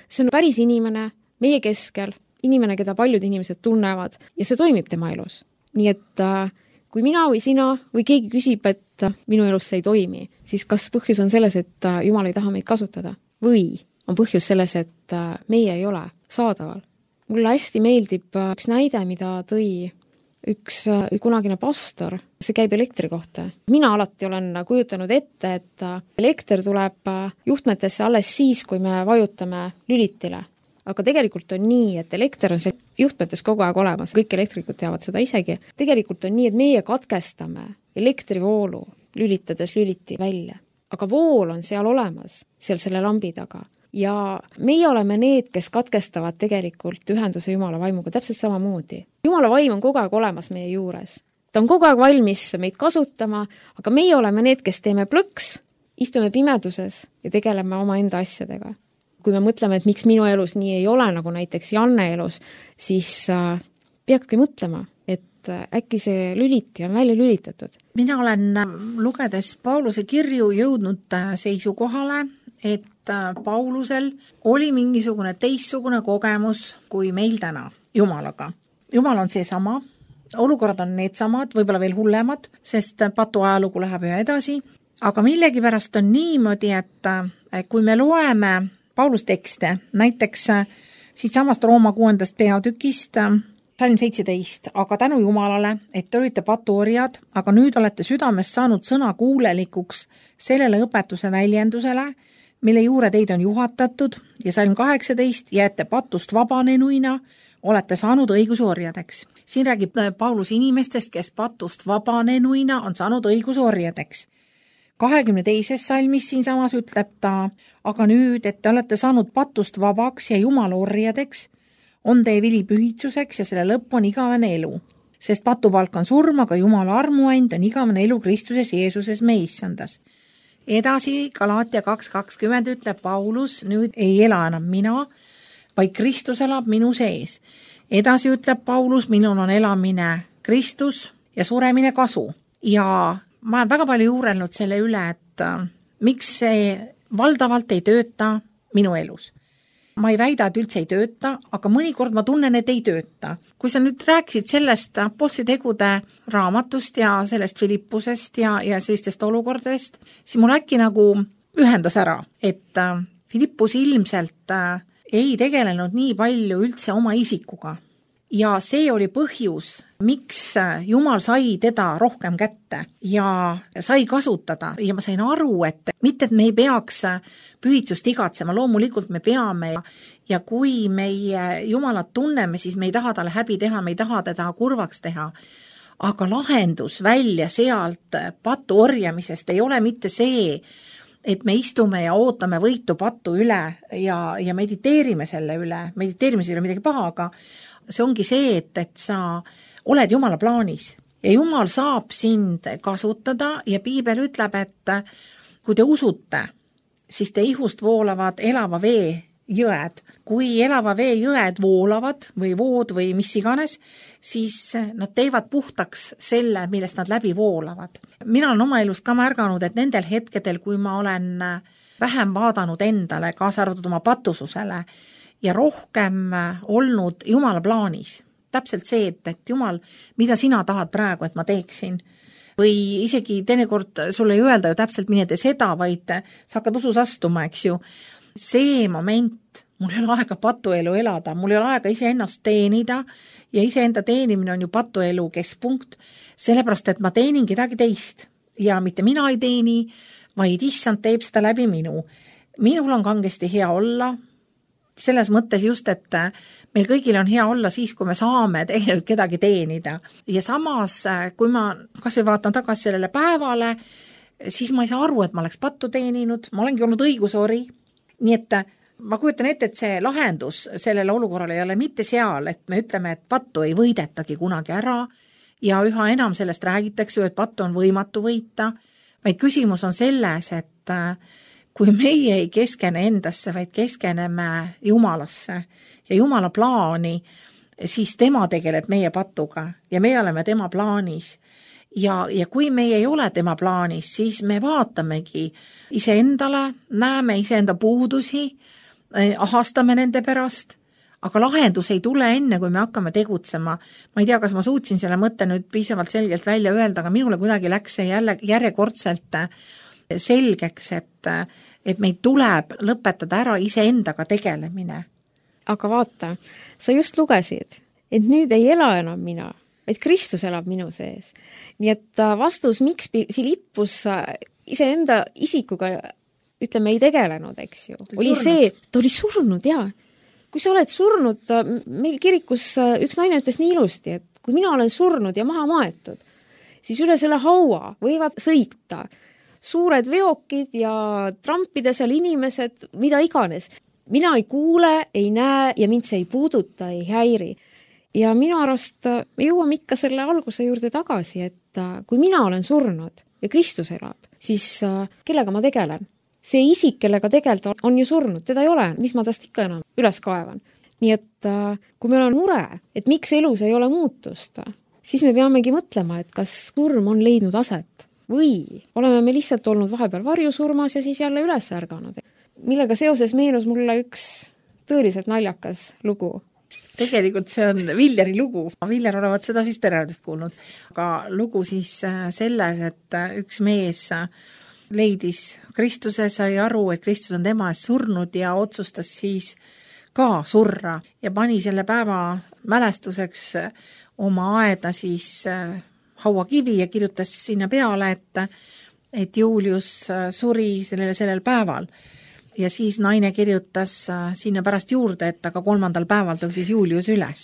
see on päris inimene, meie keskel, inimene, keda paljud inimesed tunnevad ja see toimib tema elus. Nii et kui mina või sina või keegi küsib, et minu elus see ei toimi, siis kas põhjus on selles, et Jumal ei taha meid kasutada või on põhjus selles, et meie ei ole saadaval. Mulle hästi meeldib üks näide, mida tõi üks kunagine pastor, see käib elektri kohta. Mina alati olen kujutanud ette, et elekter tuleb juhtmetesse alles siis, kui me vajutame lülitile. Aga tegelikult on nii, et elekter on see juhtmetes kogu aeg olemas, kõik elektrikud teavad seda isegi. Tegelikult on nii, et meie katkestame elektrivoolu, lülitades lüliti välja. Aga vool on seal olemas, seal selle lambi taga. Ja meie oleme need, kes katkestavad tegelikult ühenduse Jumala vaimuga täpselt samamoodi. Jumala vaim on kogu aeg olemas meie juures. Ta on kogu aeg valmis meid kasutama, aga meie oleme need, kes teeme plõks, istume pimeduses ja tegeleme oma enda asjadega. Kui me mõtleme, et miks minu elus nii ei ole, nagu näiteks Janne elus, siis äh, peakski mõtlema, et äh, äkki see lüliti on välja lülitatud. Mina olen lugedes Pauluse kirju jõudnud seisukohale, et Paulusel oli mingisugune teistsugune kogemus kui meil täna Jumalaga. Jumal on see sama, olukorrad on need samad, võib-olla veel hullemad, sest patu ajalugu läheb ühe edasi, aga millegipärast on niimoodi, et kui me loeme Paulus tekste, näiteks siit samast Rooma kuuendast peatükist, salm seitseteist, aga tänu Jumalale, et te olite patuorjad, aga nüüd olete südames saanud sõna kuulelikuks sellele õpetuse väljendusele, mille juure teid on juhatatud ja salm kaheksateist, jääte patust vabanenuina, olete saanud õigusorjadeks. Siin räägib Paulus inimestest, kes patust vabanenuina on saanud õigusorjadeks. kahekümne teises salmis siin samas ütleb ta, aga nüüd, et te olete saanud patust vabaks ja Jumala orjadeks, on teie vili pühitsuseks ja selle lõpp on igavene elu. Sest patupalk on surm, aga Jumala armuand on igavene elu Kristuses Jeesuses me issandas. Edasi Galaatia kaks kakskümmend ütleb Paulus, nüüd ei ela enam mina, vaid Kristus elab minu sees. Edasi ütleb Paulus, minul on elamine Kristus ja suremine kasu. Ja ma olen väga palju juurelnud selle üle, et äh, miks see valdavalt ei tööta minu elus. Ma ei väida, et üldse ei tööta, aga mõnikord ma tunnen, et ei tööta. Kui sa nüüd rääkisid sellest apostli tegude raamatust ja sellest Filippusest ja, ja sellistest olukordadest, siis mul äkki nagu ühendas ära, et äh, Filippus ilmselt äh, ei tegelenud nii palju üldse oma isikuga. Ja see oli põhjus, miks Jumal sai teda rohkem kätte ja sai kasutada. Ja ma sain aru, et mitte, et me ei peaks pühitsust igatsema, loomulikult me peame. Ja kui meie Jumalat tunneme, siis me ei taha talle häbi teha, me ei taha teda kurvaks teha. Aga lahendus välja sealt patu orjamisest ei ole mitte see, et me istume ja ootame võitu patu üle ja, ja mediteerime selle üle. Mediteerimise üle midagi paha, aga see ongi see, et, et sa oled Jumala plaanis ja Jumal saab sind kasutada ja Piibel ütleb, et kui te usute, siis te ihust voolavad elava vee jõed. Kui elava vee jõed voolavad või vood või mis iganes, siis nad teevad puhtaks selle, millest nad läbi voolavad. Mina olen oma elus ka märganud, et nendel hetkedel, kui ma olen vähem vaadanud endale, kaasa arvatud oma patususele, ja rohkem olnud Jumala plaanis. Täpselt see, et, et Jumal, mida sina tahad praegu, et ma teeksin. Või isegi teinekord sulle ei öelda ju täpselt, mine te seda, vaid sa hakkad usus astuma, eks ju. See moment, mul ei ole aega patuelu elada, mul ei ole aega iseennast teenida ja iseenda teenimine on ju patuelu keskpunkt, sellepärast, et ma teenin kedagi teist. Ja mitte mina ei teeni, vaid issand teeb seda läbi minu. Minul on kangesti hea olla, selles mõttes just, et meil kõigil on hea olla siis, kui me saame tegelikult kedagi teenida. Ja samas, kui ma kas või vaatan tagasi sellele päevale, siis ma ei saa aru, et ma oleks pattu teeninud, ma olengi olnud õigusori. Nii et ma kujutan ette, et see lahendus sellele olukorrale ei ole mitte seal, et me ütleme, et pattu ei võidetagi kunagi ära ja üha enam sellest räägitakse, et pattu on võimatu võita, vaid küsimus on selles, et kui meie ei keskene endasse, vaid keskeneme Jumalasse ja Jumala plaani, siis tema tegeleb meie patuga ja me oleme tema plaanis. Ja, ja kui meie ei ole tema plaanis, siis me vaatamegi iseendale, näeme iseenda puudusi ahastame nende pärast, aga lahendus ei tule enne, kui me hakkame tegutsema. Ma ei tea, kas ma suutsin selle mõtte nüüd piisavalt selgelt välja öelda, aga minule kuidagi läks see jälle järjekordselt selgeks, et, et meid tuleb lõpetada ära iseendaga tegelemine. Aga vaata, sa just lugesid, et nüüd ei ela enam mina, et Kristus elab minu sees. Nii et vastus, miks Filippus iseenda isikuga, ütleme, ei tegelenud, eks ju, oli surnud. See, ta oli surnud, jaa. Kui sa oled surnud, meil kirikus üks naine ütles nii ilusti, et kui mina olen surnud ja maha maetud, siis üle selle haua võivad sõita suured veokid ja trampida seal inimesed, mida iganes. Mina ei kuule, ei näe ja mind see ei puuduta, ei häiri. Ja minu arust me jõuame ikka selle alguse juurde tagasi, et kui mina olen surnud ja Kristus elab, siis kellega ma tegelen? See isik, kellega tegelda on ju surnud, teda ei ole, mis ma tast ikka enam üles kaevan. Nii et kui meil on mure, et miks elus ei ole muutust, siis me peamegi mõtlema, et kas surm on leidnud aset või oleme me lihtsalt olnud vahepeal varjusurmas ja siis jälle üles ärganud. Millega seoses meenus mulle üks tõeliselt naljakas lugu. Tegelikult see on Villeri lugu. Viljer olevat seda siis pereradist kuulnud. Aga lugu siis selles, et üks mees leidis Kristuse, sai aru, et Kristus on tema ees surnud ja otsustas siis ka surra ja pani selle päeva mälestuseks oma aeda siis hauakivi ja kirjutas sinna peale, et, et Julius suri sellele sellel päeval. Ja siis naine kirjutas sinna pärast juurde, et aga kolmandal päeval tõusis Julius üles.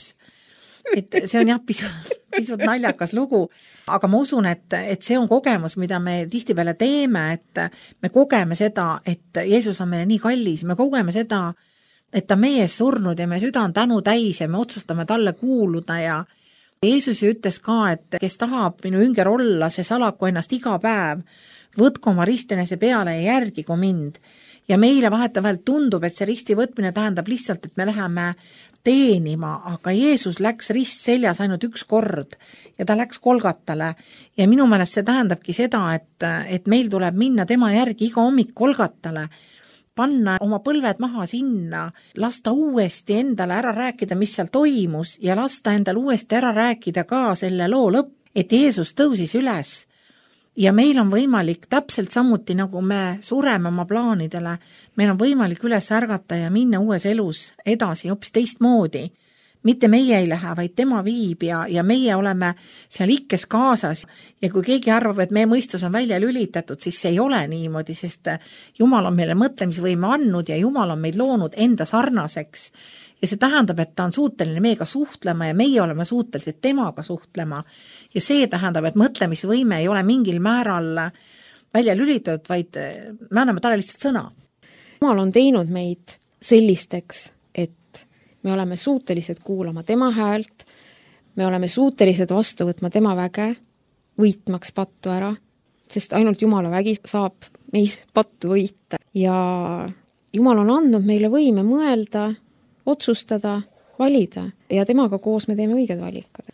Et see on jah pisut, pisut naljakas lugu, aga ma usun, et, et see on kogemus, mida me tihtipeale teeme, et me kogeme seda, et Jeesus on meile nii kallis, me kogeme seda, et ta meie ees surnud ja me süda on tänu täis ja me otsustame talle kuuluda ja Jeesus ütles ka, et kes tahab minu ümber olla, see salaku ennast iga päev, võtku oma ristenese peale ja järgigu mind. Ja meile vahetavahel tundub, et see risti võtmine tähendab lihtsalt, et me läheme teenima, aga Jeesus läks rist seljas ainult üks kord ja ta läks Kolgatale. Ja minu meelest see tähendabki seda, et, et meil tuleb minna tema järgi iga hommik Kolgatale, panna oma põlved maha sinna, lasta uuesti endale ära rääkida, mis seal toimus ja lasta endale uuesti ära rääkida ka selle loo lõpp, et Jeesus tõusis üles. Ja meil on võimalik täpselt samuti, nagu me sureme oma plaanidele, meil on võimalik üles ärgata ja minna uues elus edasi hoopis teistmoodi. Mitte meie ei lähe, vaid tema viib ja, ja meie oleme seal ikkes kaasas. Ja kui keegi arvab, et meie mõistus on välja lülitatud, siis see ei ole niimoodi, sest Jumal on meile mõtlemisvõime andnud ja Jumal on meid loonud enda sarnaseks. Ja see tähendab, et ta on suuteline meiega suhtlema ja meie oleme suutelised temaga suhtlema. Ja see tähendab, et mõtlemisvõime ei ole mingil määral välja lülitatud, vaid me anname talle lihtsalt sõna. Jumal on teinud meid sellisteks, et me oleme suutelised kuulama tema häält, me oleme suutelised vastu võtma tema väge, võitmaks pattu ära, sest ainult Jumala vägi saab meis pattu võita. Ja Jumal on andnud meile võime mõelda, otsustada, valida ja temaga koos me teeme õiged valikud.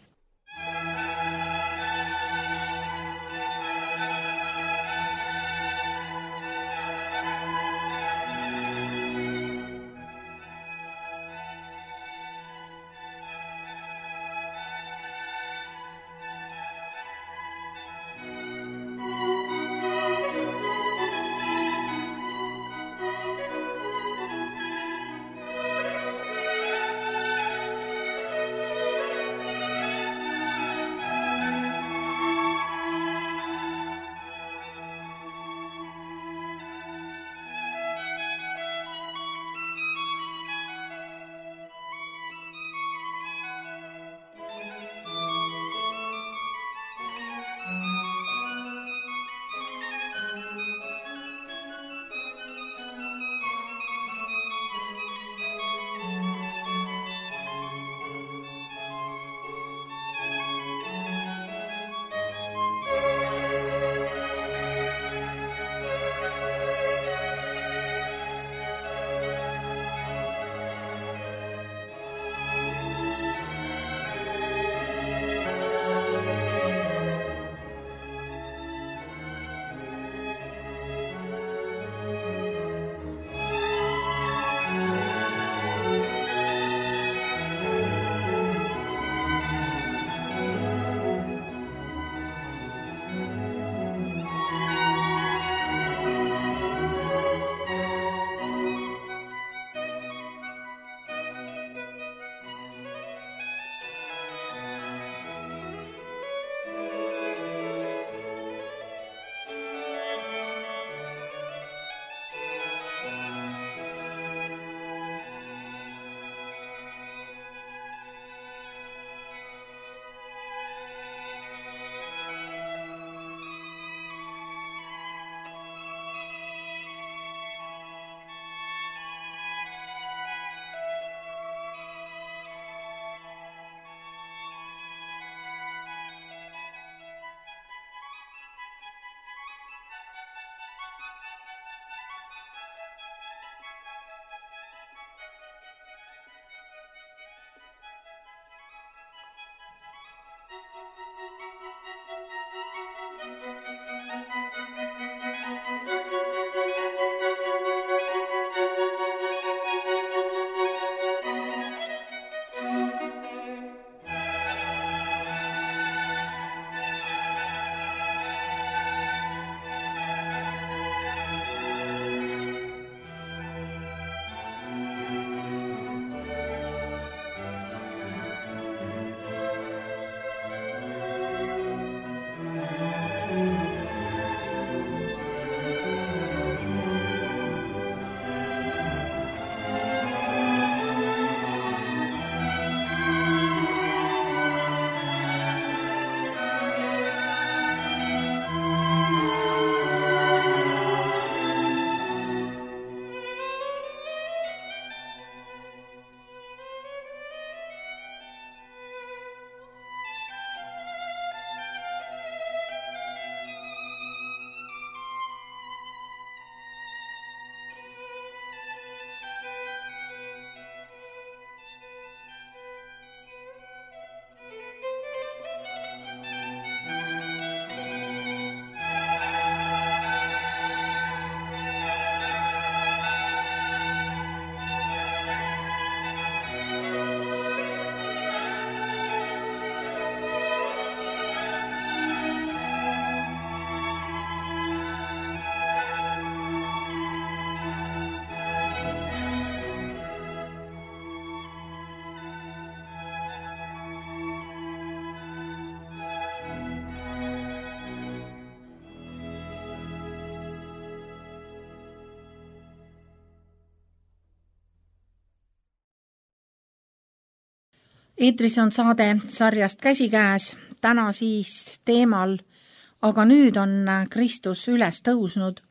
Eetris on saade sarjast Käsikäes, täna siis teemal, aga nüüd on Kristus üles tõusnud.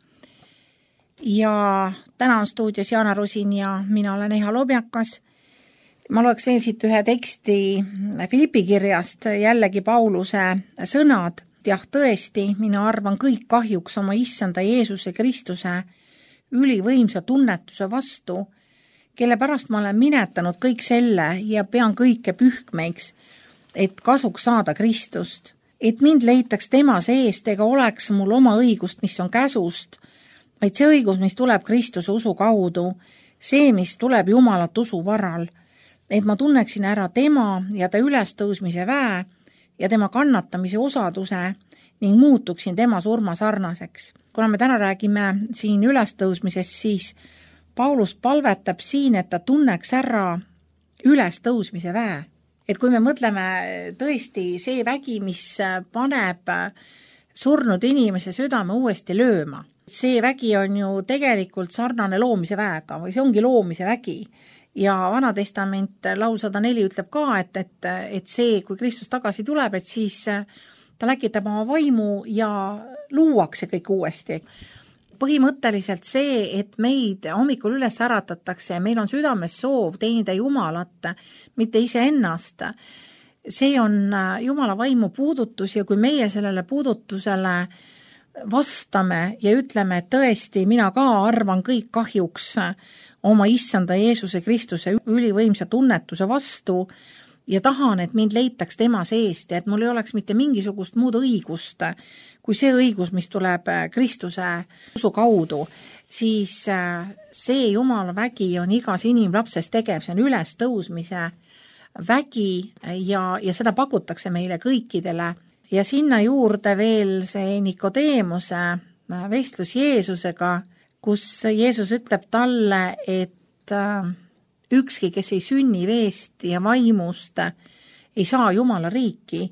Ja täna on stuudios Jaana Rusin ja mina olen Eha Lobjakas. Ma loeks veel siit ühe teksti Filippi kirjast, jällegi Pauluse sõnad. Jah, tõesti, mina arvan kõik kahjuks oma issanda Jeesuse Kristuse ülivõimsa tunnetuse vastu, kelle pärast ma olen minetanud kõik selle ja pean kõike pühkmeiks, et kasuks saada Kristust. Et mind leitaks tema seest ega oleks mul oma õigust, mis on käsust, vaid see õigus, mis tuleb Kristuse usu kaudu, see, mis tuleb Jumalat usu varal, et ma tunneksin ära tema ja ta ülestõusmise väe ja tema kannatamise osaduse ning muutuksin tema surma sarnaseks. Kuna me täna räägime siin ülestõusmisest, siis Paulus palvetab siin, et ta tunneks ära ülestõusmise väe. Et kui me mõtleme tõesti see vägi, mis paneb surnud inimese südame uuesti lööma, see vägi on ju tegelikult sarnane loomise väega või see ongi loomise vägi. Ja Vana Testament laul sada neli ütleb ka, et, et, et see, kui Kristus tagasi tuleb, et siis ta läkitab oma vaimu ja luuakse kõik uuesti. Põhimõtteliselt see, et meid hommikul üles äratatakse ja meil on südames soov teenida Jumalat, mitte iseennast. See on Jumala vaimu puudutus ja kui meie sellele puudutusele vastame ja ütleme, et tõesti, mina ka arvan kõik kahjuks oma issanda Jeesuse Kristuse ülivõimsa tunnetuse vastu ja tahan, et mind leitaks tema seest ja et mul ei oleks mitte mingisugust muud õigust kui see õigus, mis tuleb Kristuse usu kaudu, siis see Jumala vägi on igas inimlapses tegev, see on ülestõusmise vägi ja, ja seda pakutakse meile kõikidele. Ja sinna juurde veel see Nikodeemuse vestlus Jeesusega, kus Jeesus ütleb talle, et ükski, kes ei sünni veest ja vaimust, ei saa Jumala riiki.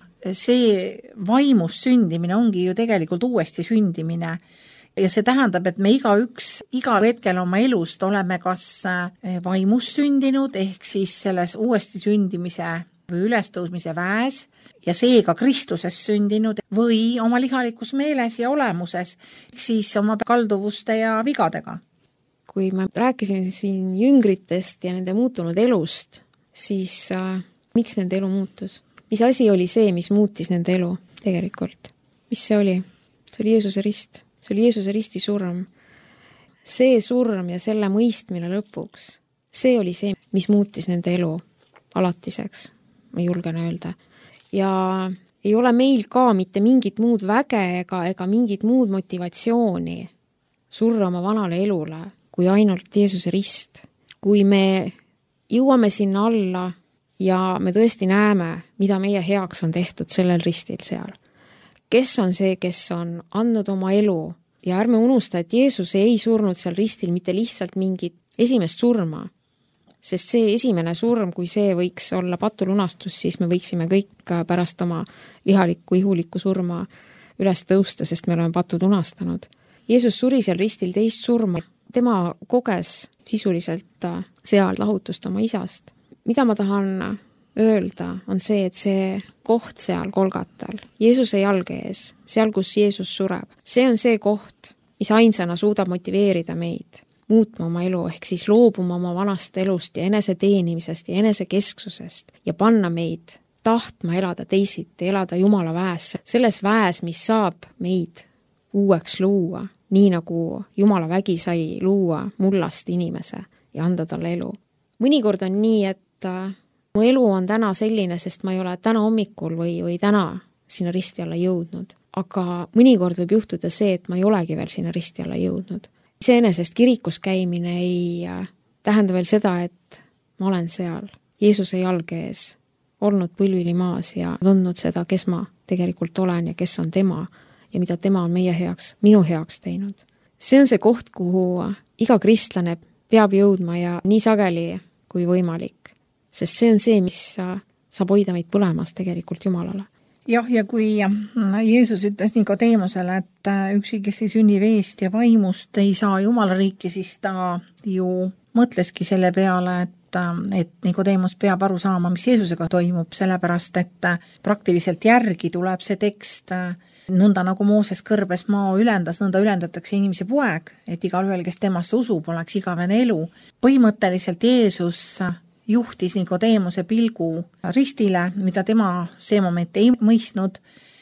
See vaimust sündimine ongi ju tegelikult uuesti sündimine. Ja see tähendab, et me iga üks, iga hetkel oma elust oleme kas vaimust sündinud, ehk siis selles uuesti sündimise või ülestõusmise väes, ja seega Kristuses sündinud või oma lihalikus meeles ja olemuses, siis oma kalduvuste ja vigadega. Kui me rääkisime siin jüngritest ja nende muutunud elust, siis äh, miks nende elu muutus? Mis asi oli see, mis muutis nende elu tegelikult? Mis see oli? See oli Jeesuse rist. See oli Jeesuse risti surm. See surm ja selle mõistmine lõpuks, see oli see, mis muutis nende elu alatiseks, ma julgen öelda. Ja ei ole meil ka mitte mingit muud väge ega, ega mingit muud motivatsiooni surra oma vanale elule, kui ainult Jeesuse rist. Kui me jõuame sinna alla ja me tõesti näeme, mida meie heaks on tehtud sellel ristil seal. Kes on see, kes on andnud oma elu ja ärme unusta, et Jeesus ei surnud seal ristil mitte lihtsalt mingit esimest surma, sest see esimene surm, kui see võiks olla patulunastus, siis me võiksime kõik pärast oma lihalikku, ihulikku surma üles tõusta, sest me oleme patud unastanud. Jeesus suri seal ristil teist surma. Tema koges sisuliselt seal lahutust oma isast. Mida ma tahan öelda, on see, et see koht seal Golgatal, Jeesuse jalge ees, seal, kus Jeesus sureb, see on see koht, mis ainsana suudab motiveerida meid muutma oma elu, ehk siis loobuma oma vanast elust ja enese teenimisest ja enese kesksusest ja panna meid tahtma elada teisiti, elada Jumala väes, selles väes, mis saab meid uueks luua, nii nagu Jumala vägi sai luua mullast inimese ja anda talle elu. Mõnikord on nii, et mu elu on täna selline, sest ma ei ole täna hommikul või, või täna sinna risti alla jõudnud. Aga mõnikord võib juhtuda see, et ma ei olegi veel sinna risti alla jõudnud. Iseenesest kirikus käimine ei tähenda veel seda, et ma olen seal Jeesuse jalge ees, olnud põlvili maas ja tundnud seda, kes ma tegelikult olen ja kes on tema ja mida tema on meie heaks, minu heaks teinud. See on see koht, kuhu iga kristlane peab jõudma ja nii sageli kui võimalik. Sest see on see, mis saab hoida meid põlemas tegelikult Jumalale. Jah, ja kui Jeesus ütles Nikodeemusele, et üksi, kes ei sünni veest ja vaimust, ei saa Jumala riiki, siis ta ju mõtleski selle peale, et et Nikodeemus peab aru saama, mis Jeesusega toimub, sellepärast et praktiliselt järgi tuleb see tekst nõnda nagu Mooses kõrbes maa ülendas, nõnda ülendatakse inimese poeg, et igalühel, kes temasse usub, oleks igavene elu. Põhimõtteliselt Jeesus juhtis Nikodeemuse pilgu ristile, mida tema see moment ei mõistnud,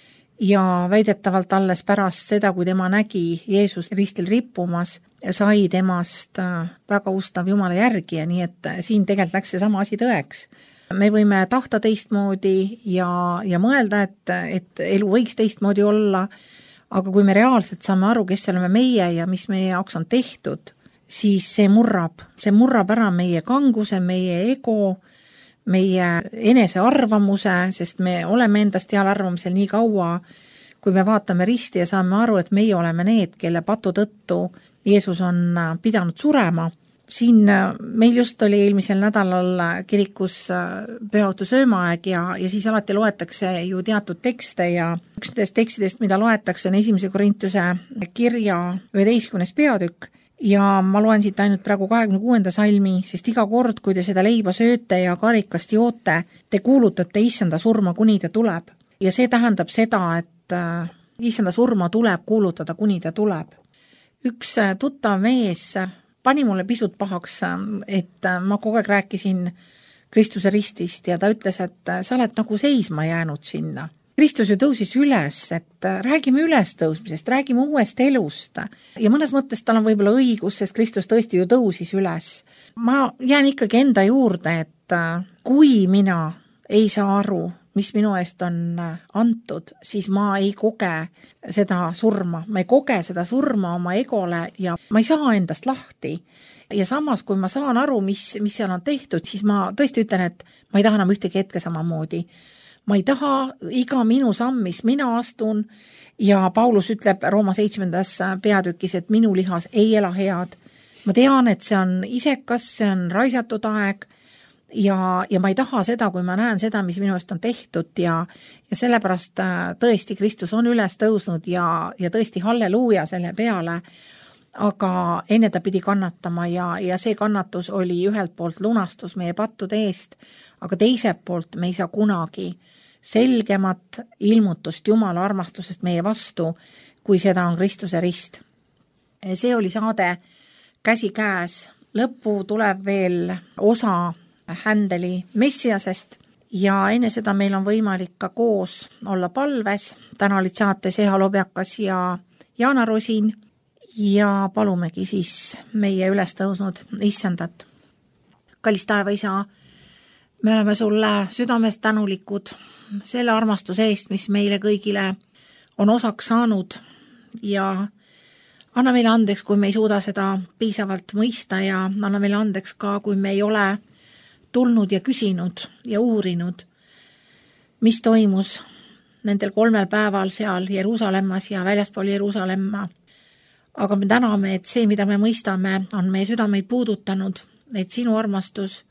ja väidetavalt alles pärast seda, kui tema nägi Jeesus ristil rippumas, sai temast väga ustav Jumala järgi ja nii, et siin tegelikult läks see sama asi tõeks. Me võime tahta teistmoodi ja, ja mõelda, et, et elu võiks teistmoodi olla, aga kui me reaalselt saame aru, kes oleme meie ja mis meie jaoks on tehtud, siis see murrab, see murrab ära meie kanguse, meie ego, meie enesearvamuse, sest me oleme endast heal arvamusel nii kaua, kui me vaatame risti ja saame aru, et meie oleme need, kelle patu tõttu Jeesus on pidanud surema. Siin meil just oli eelmisel nädalal kirikus pühaõhtu söömaaeg ja, ja siis alati loetakse ju teatud tekste ja üks nendest tekstidest, mida loetakse, on esimese Korintuse kirja üheteistkümnes peatükk ja ma loen siit ainult praegu kahekümne kuuenda salmi, sest iga kord, kui te seda leiba sööte ja karikast joote, te kuulutate issanda surma, kuni ta tuleb. Ja see tähendab seda, et issanda surma tuleb kuulutada, kuni ta tuleb. Üks tuttav mees pani mulle pisut pahaks, et ma kogu aeg rääkisin Kristuse ristist ja ta ütles, et sa oled nagu seisma jäänud sinna. Kristus ju tõusis üles, et räägime üles tõusmisest, räägime uuest elust ja mõnes mõttes tal on võib-olla õigus, sest Kristus tõesti ju tõusis üles. Ma jään ikkagi enda juurde, et kui mina ei saa aru, mis minu eest on antud, siis ma ei koge seda surma. Ma ei koge seda surma oma egole ja ma ei saa endast lahti. Ja samas, kui ma saan aru, mis, mis seal on tehtud, siis ma tõesti ütlen, et ma ei taha enam ühtegi hetke samamoodi. Ma ei taha iga minu samm, mis mina astun ja Paulus ütleb Rooma seitsmendas peatükis, et minu lihas ei ela head. Ma tean, et see on isekas, see on raisatud aeg, Ja, ja ma ei taha seda, kui ma näen seda, mis minu eest on tehtud ja, ja sellepärast tõesti Kristus on üles tõusnud ja, ja tõesti halleluuja selle peale, aga enne ta pidi kannatama ja, ja see kannatus oli ühelt poolt lunastus meie pattude eest, aga teiselt poolt me ei saa kunagi selgemat ilmutust Jumala armastusest meie vastu, kui seda on Kristuse rist. See oli saade Käsi käes, lõppu tuleb veel osa Händeli Messiasest ja enne seda meil on võimalik ka koos olla palves. Täna olid saates Eha Lobjakas ja Jaana Rosin ja palumegi siis meie üles tõusnud issandat. Kallis taeva isa, me oleme sulle südamest tänulikud selle armastuse eest, mis meile kõigile on osaks saanud ja anna meile andeks, kui me ei suuda seda piisavalt mõista ja anna meile andeks ka, kui me ei ole tulnud ja küsinud ja uurinud, mis toimus nendel kolmel päeval seal Jeruusalemmas ja väljaspool Jeruusalemma. Aga me täname, et see, mida me mõistame, on meie südameid puudutanud, et sinu armastus,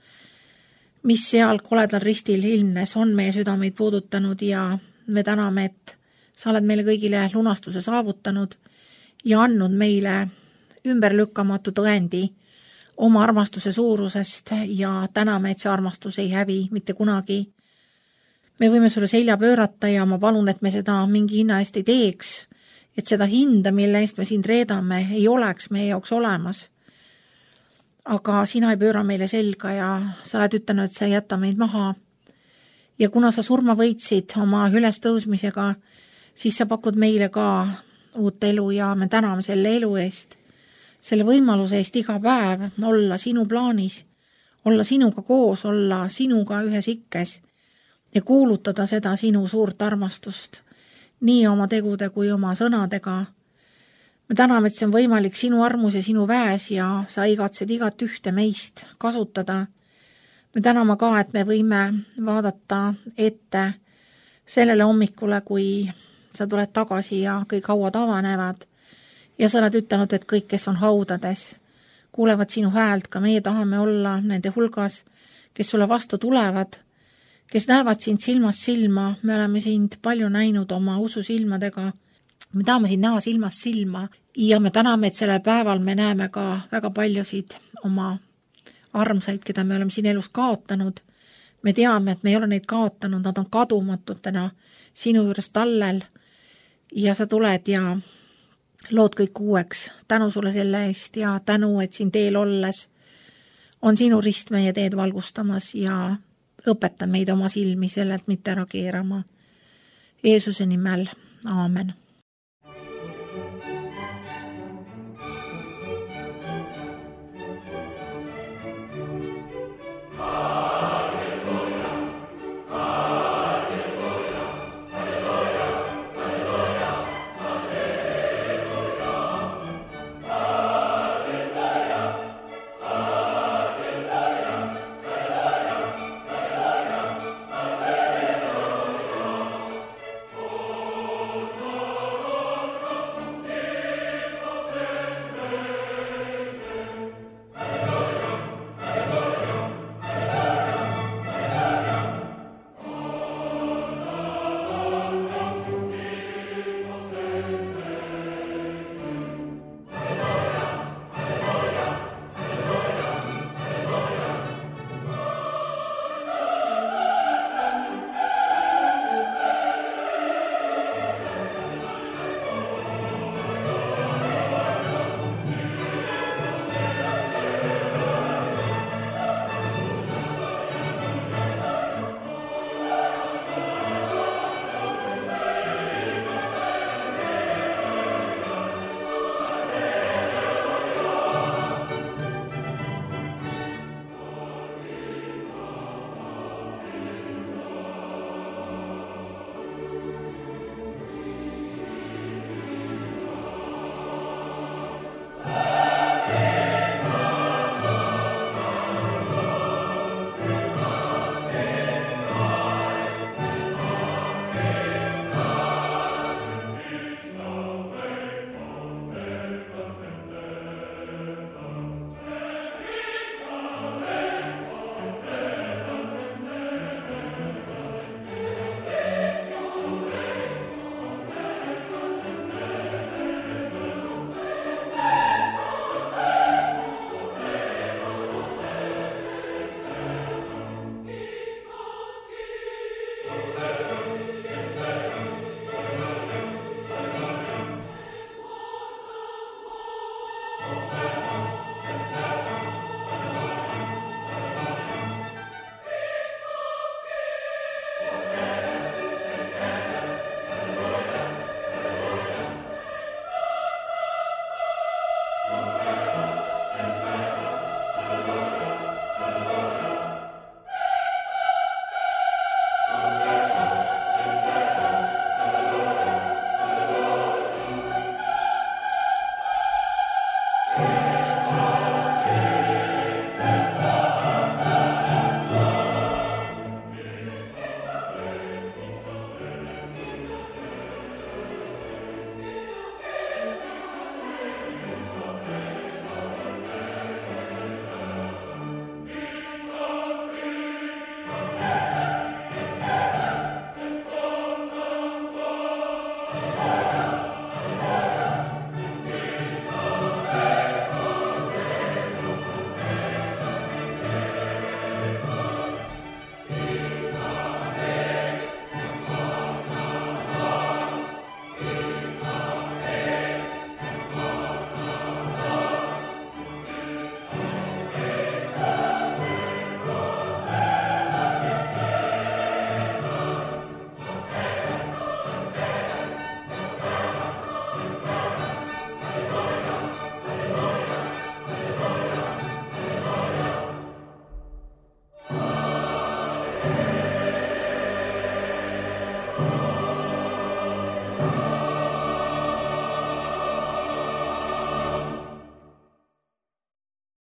mis seal koledal ristil ilmnes, on meie südameid puudutanud ja me täname, et sa oled meile kõigile lunastuse saavutanud ja andnud meile ümberlükkamatu tõendi oma armastuse suurusest ja täname, et see armastus ei hävi mitte kunagi. Me võime sulle selja pöörata ja ma palun, et me seda mingi hinna eest ei teeks, et seda hinda, mille eest me sind reedame, ei oleks meie jaoks olemas. Aga sina ei pööra meile selga ja sa oled ütelnud, et sa ei jäta meid maha. Ja kuna sa surma võitsid oma üles tõusmisega, siis sa pakud meile ka uut elu ja me täname selle elu eest. Selle võimaluse eest iga päev olla sinu plaanis, olla sinuga koos, olla sinuga ühes ikkes ja kuulutada seda sinu suurt armastust, nii oma tegude kui oma sõnadega. Me täname, et see on võimalik sinu armus ja sinu väes ja sa igatsed igat ühte meist kasutada. Me täname ka, et me võime vaadata ette sellele hommikule, kui sa tuled tagasi ja kõik hauad avanevad. Ja sa oled ütelnud, et kõik, kes on haudades, kuulevad sinu häält, ka meie tahame olla nende hulgas, kes sulle vastu tulevad, kes näevad sind silmast silma, me oleme sind palju näinud oma usu silmadega, me tahame sind näha silmast silma ja me täname, et sellel päeval me näeme ka väga paljusid oma armsaid, keda me oleme siin elus kaotanud. Me teame, et me ei ole neid kaotanud, nad on kadumatud täna sinu juures tallel ja sa tuled ja lood kõik uueks. Tänu sulle selle eest ja tänu, et siin teel olles on sinu rist meie teed valgustamas ja õpeta meid oma silmi sellelt mitte ära keerama. Jeesuse nimel, aamen.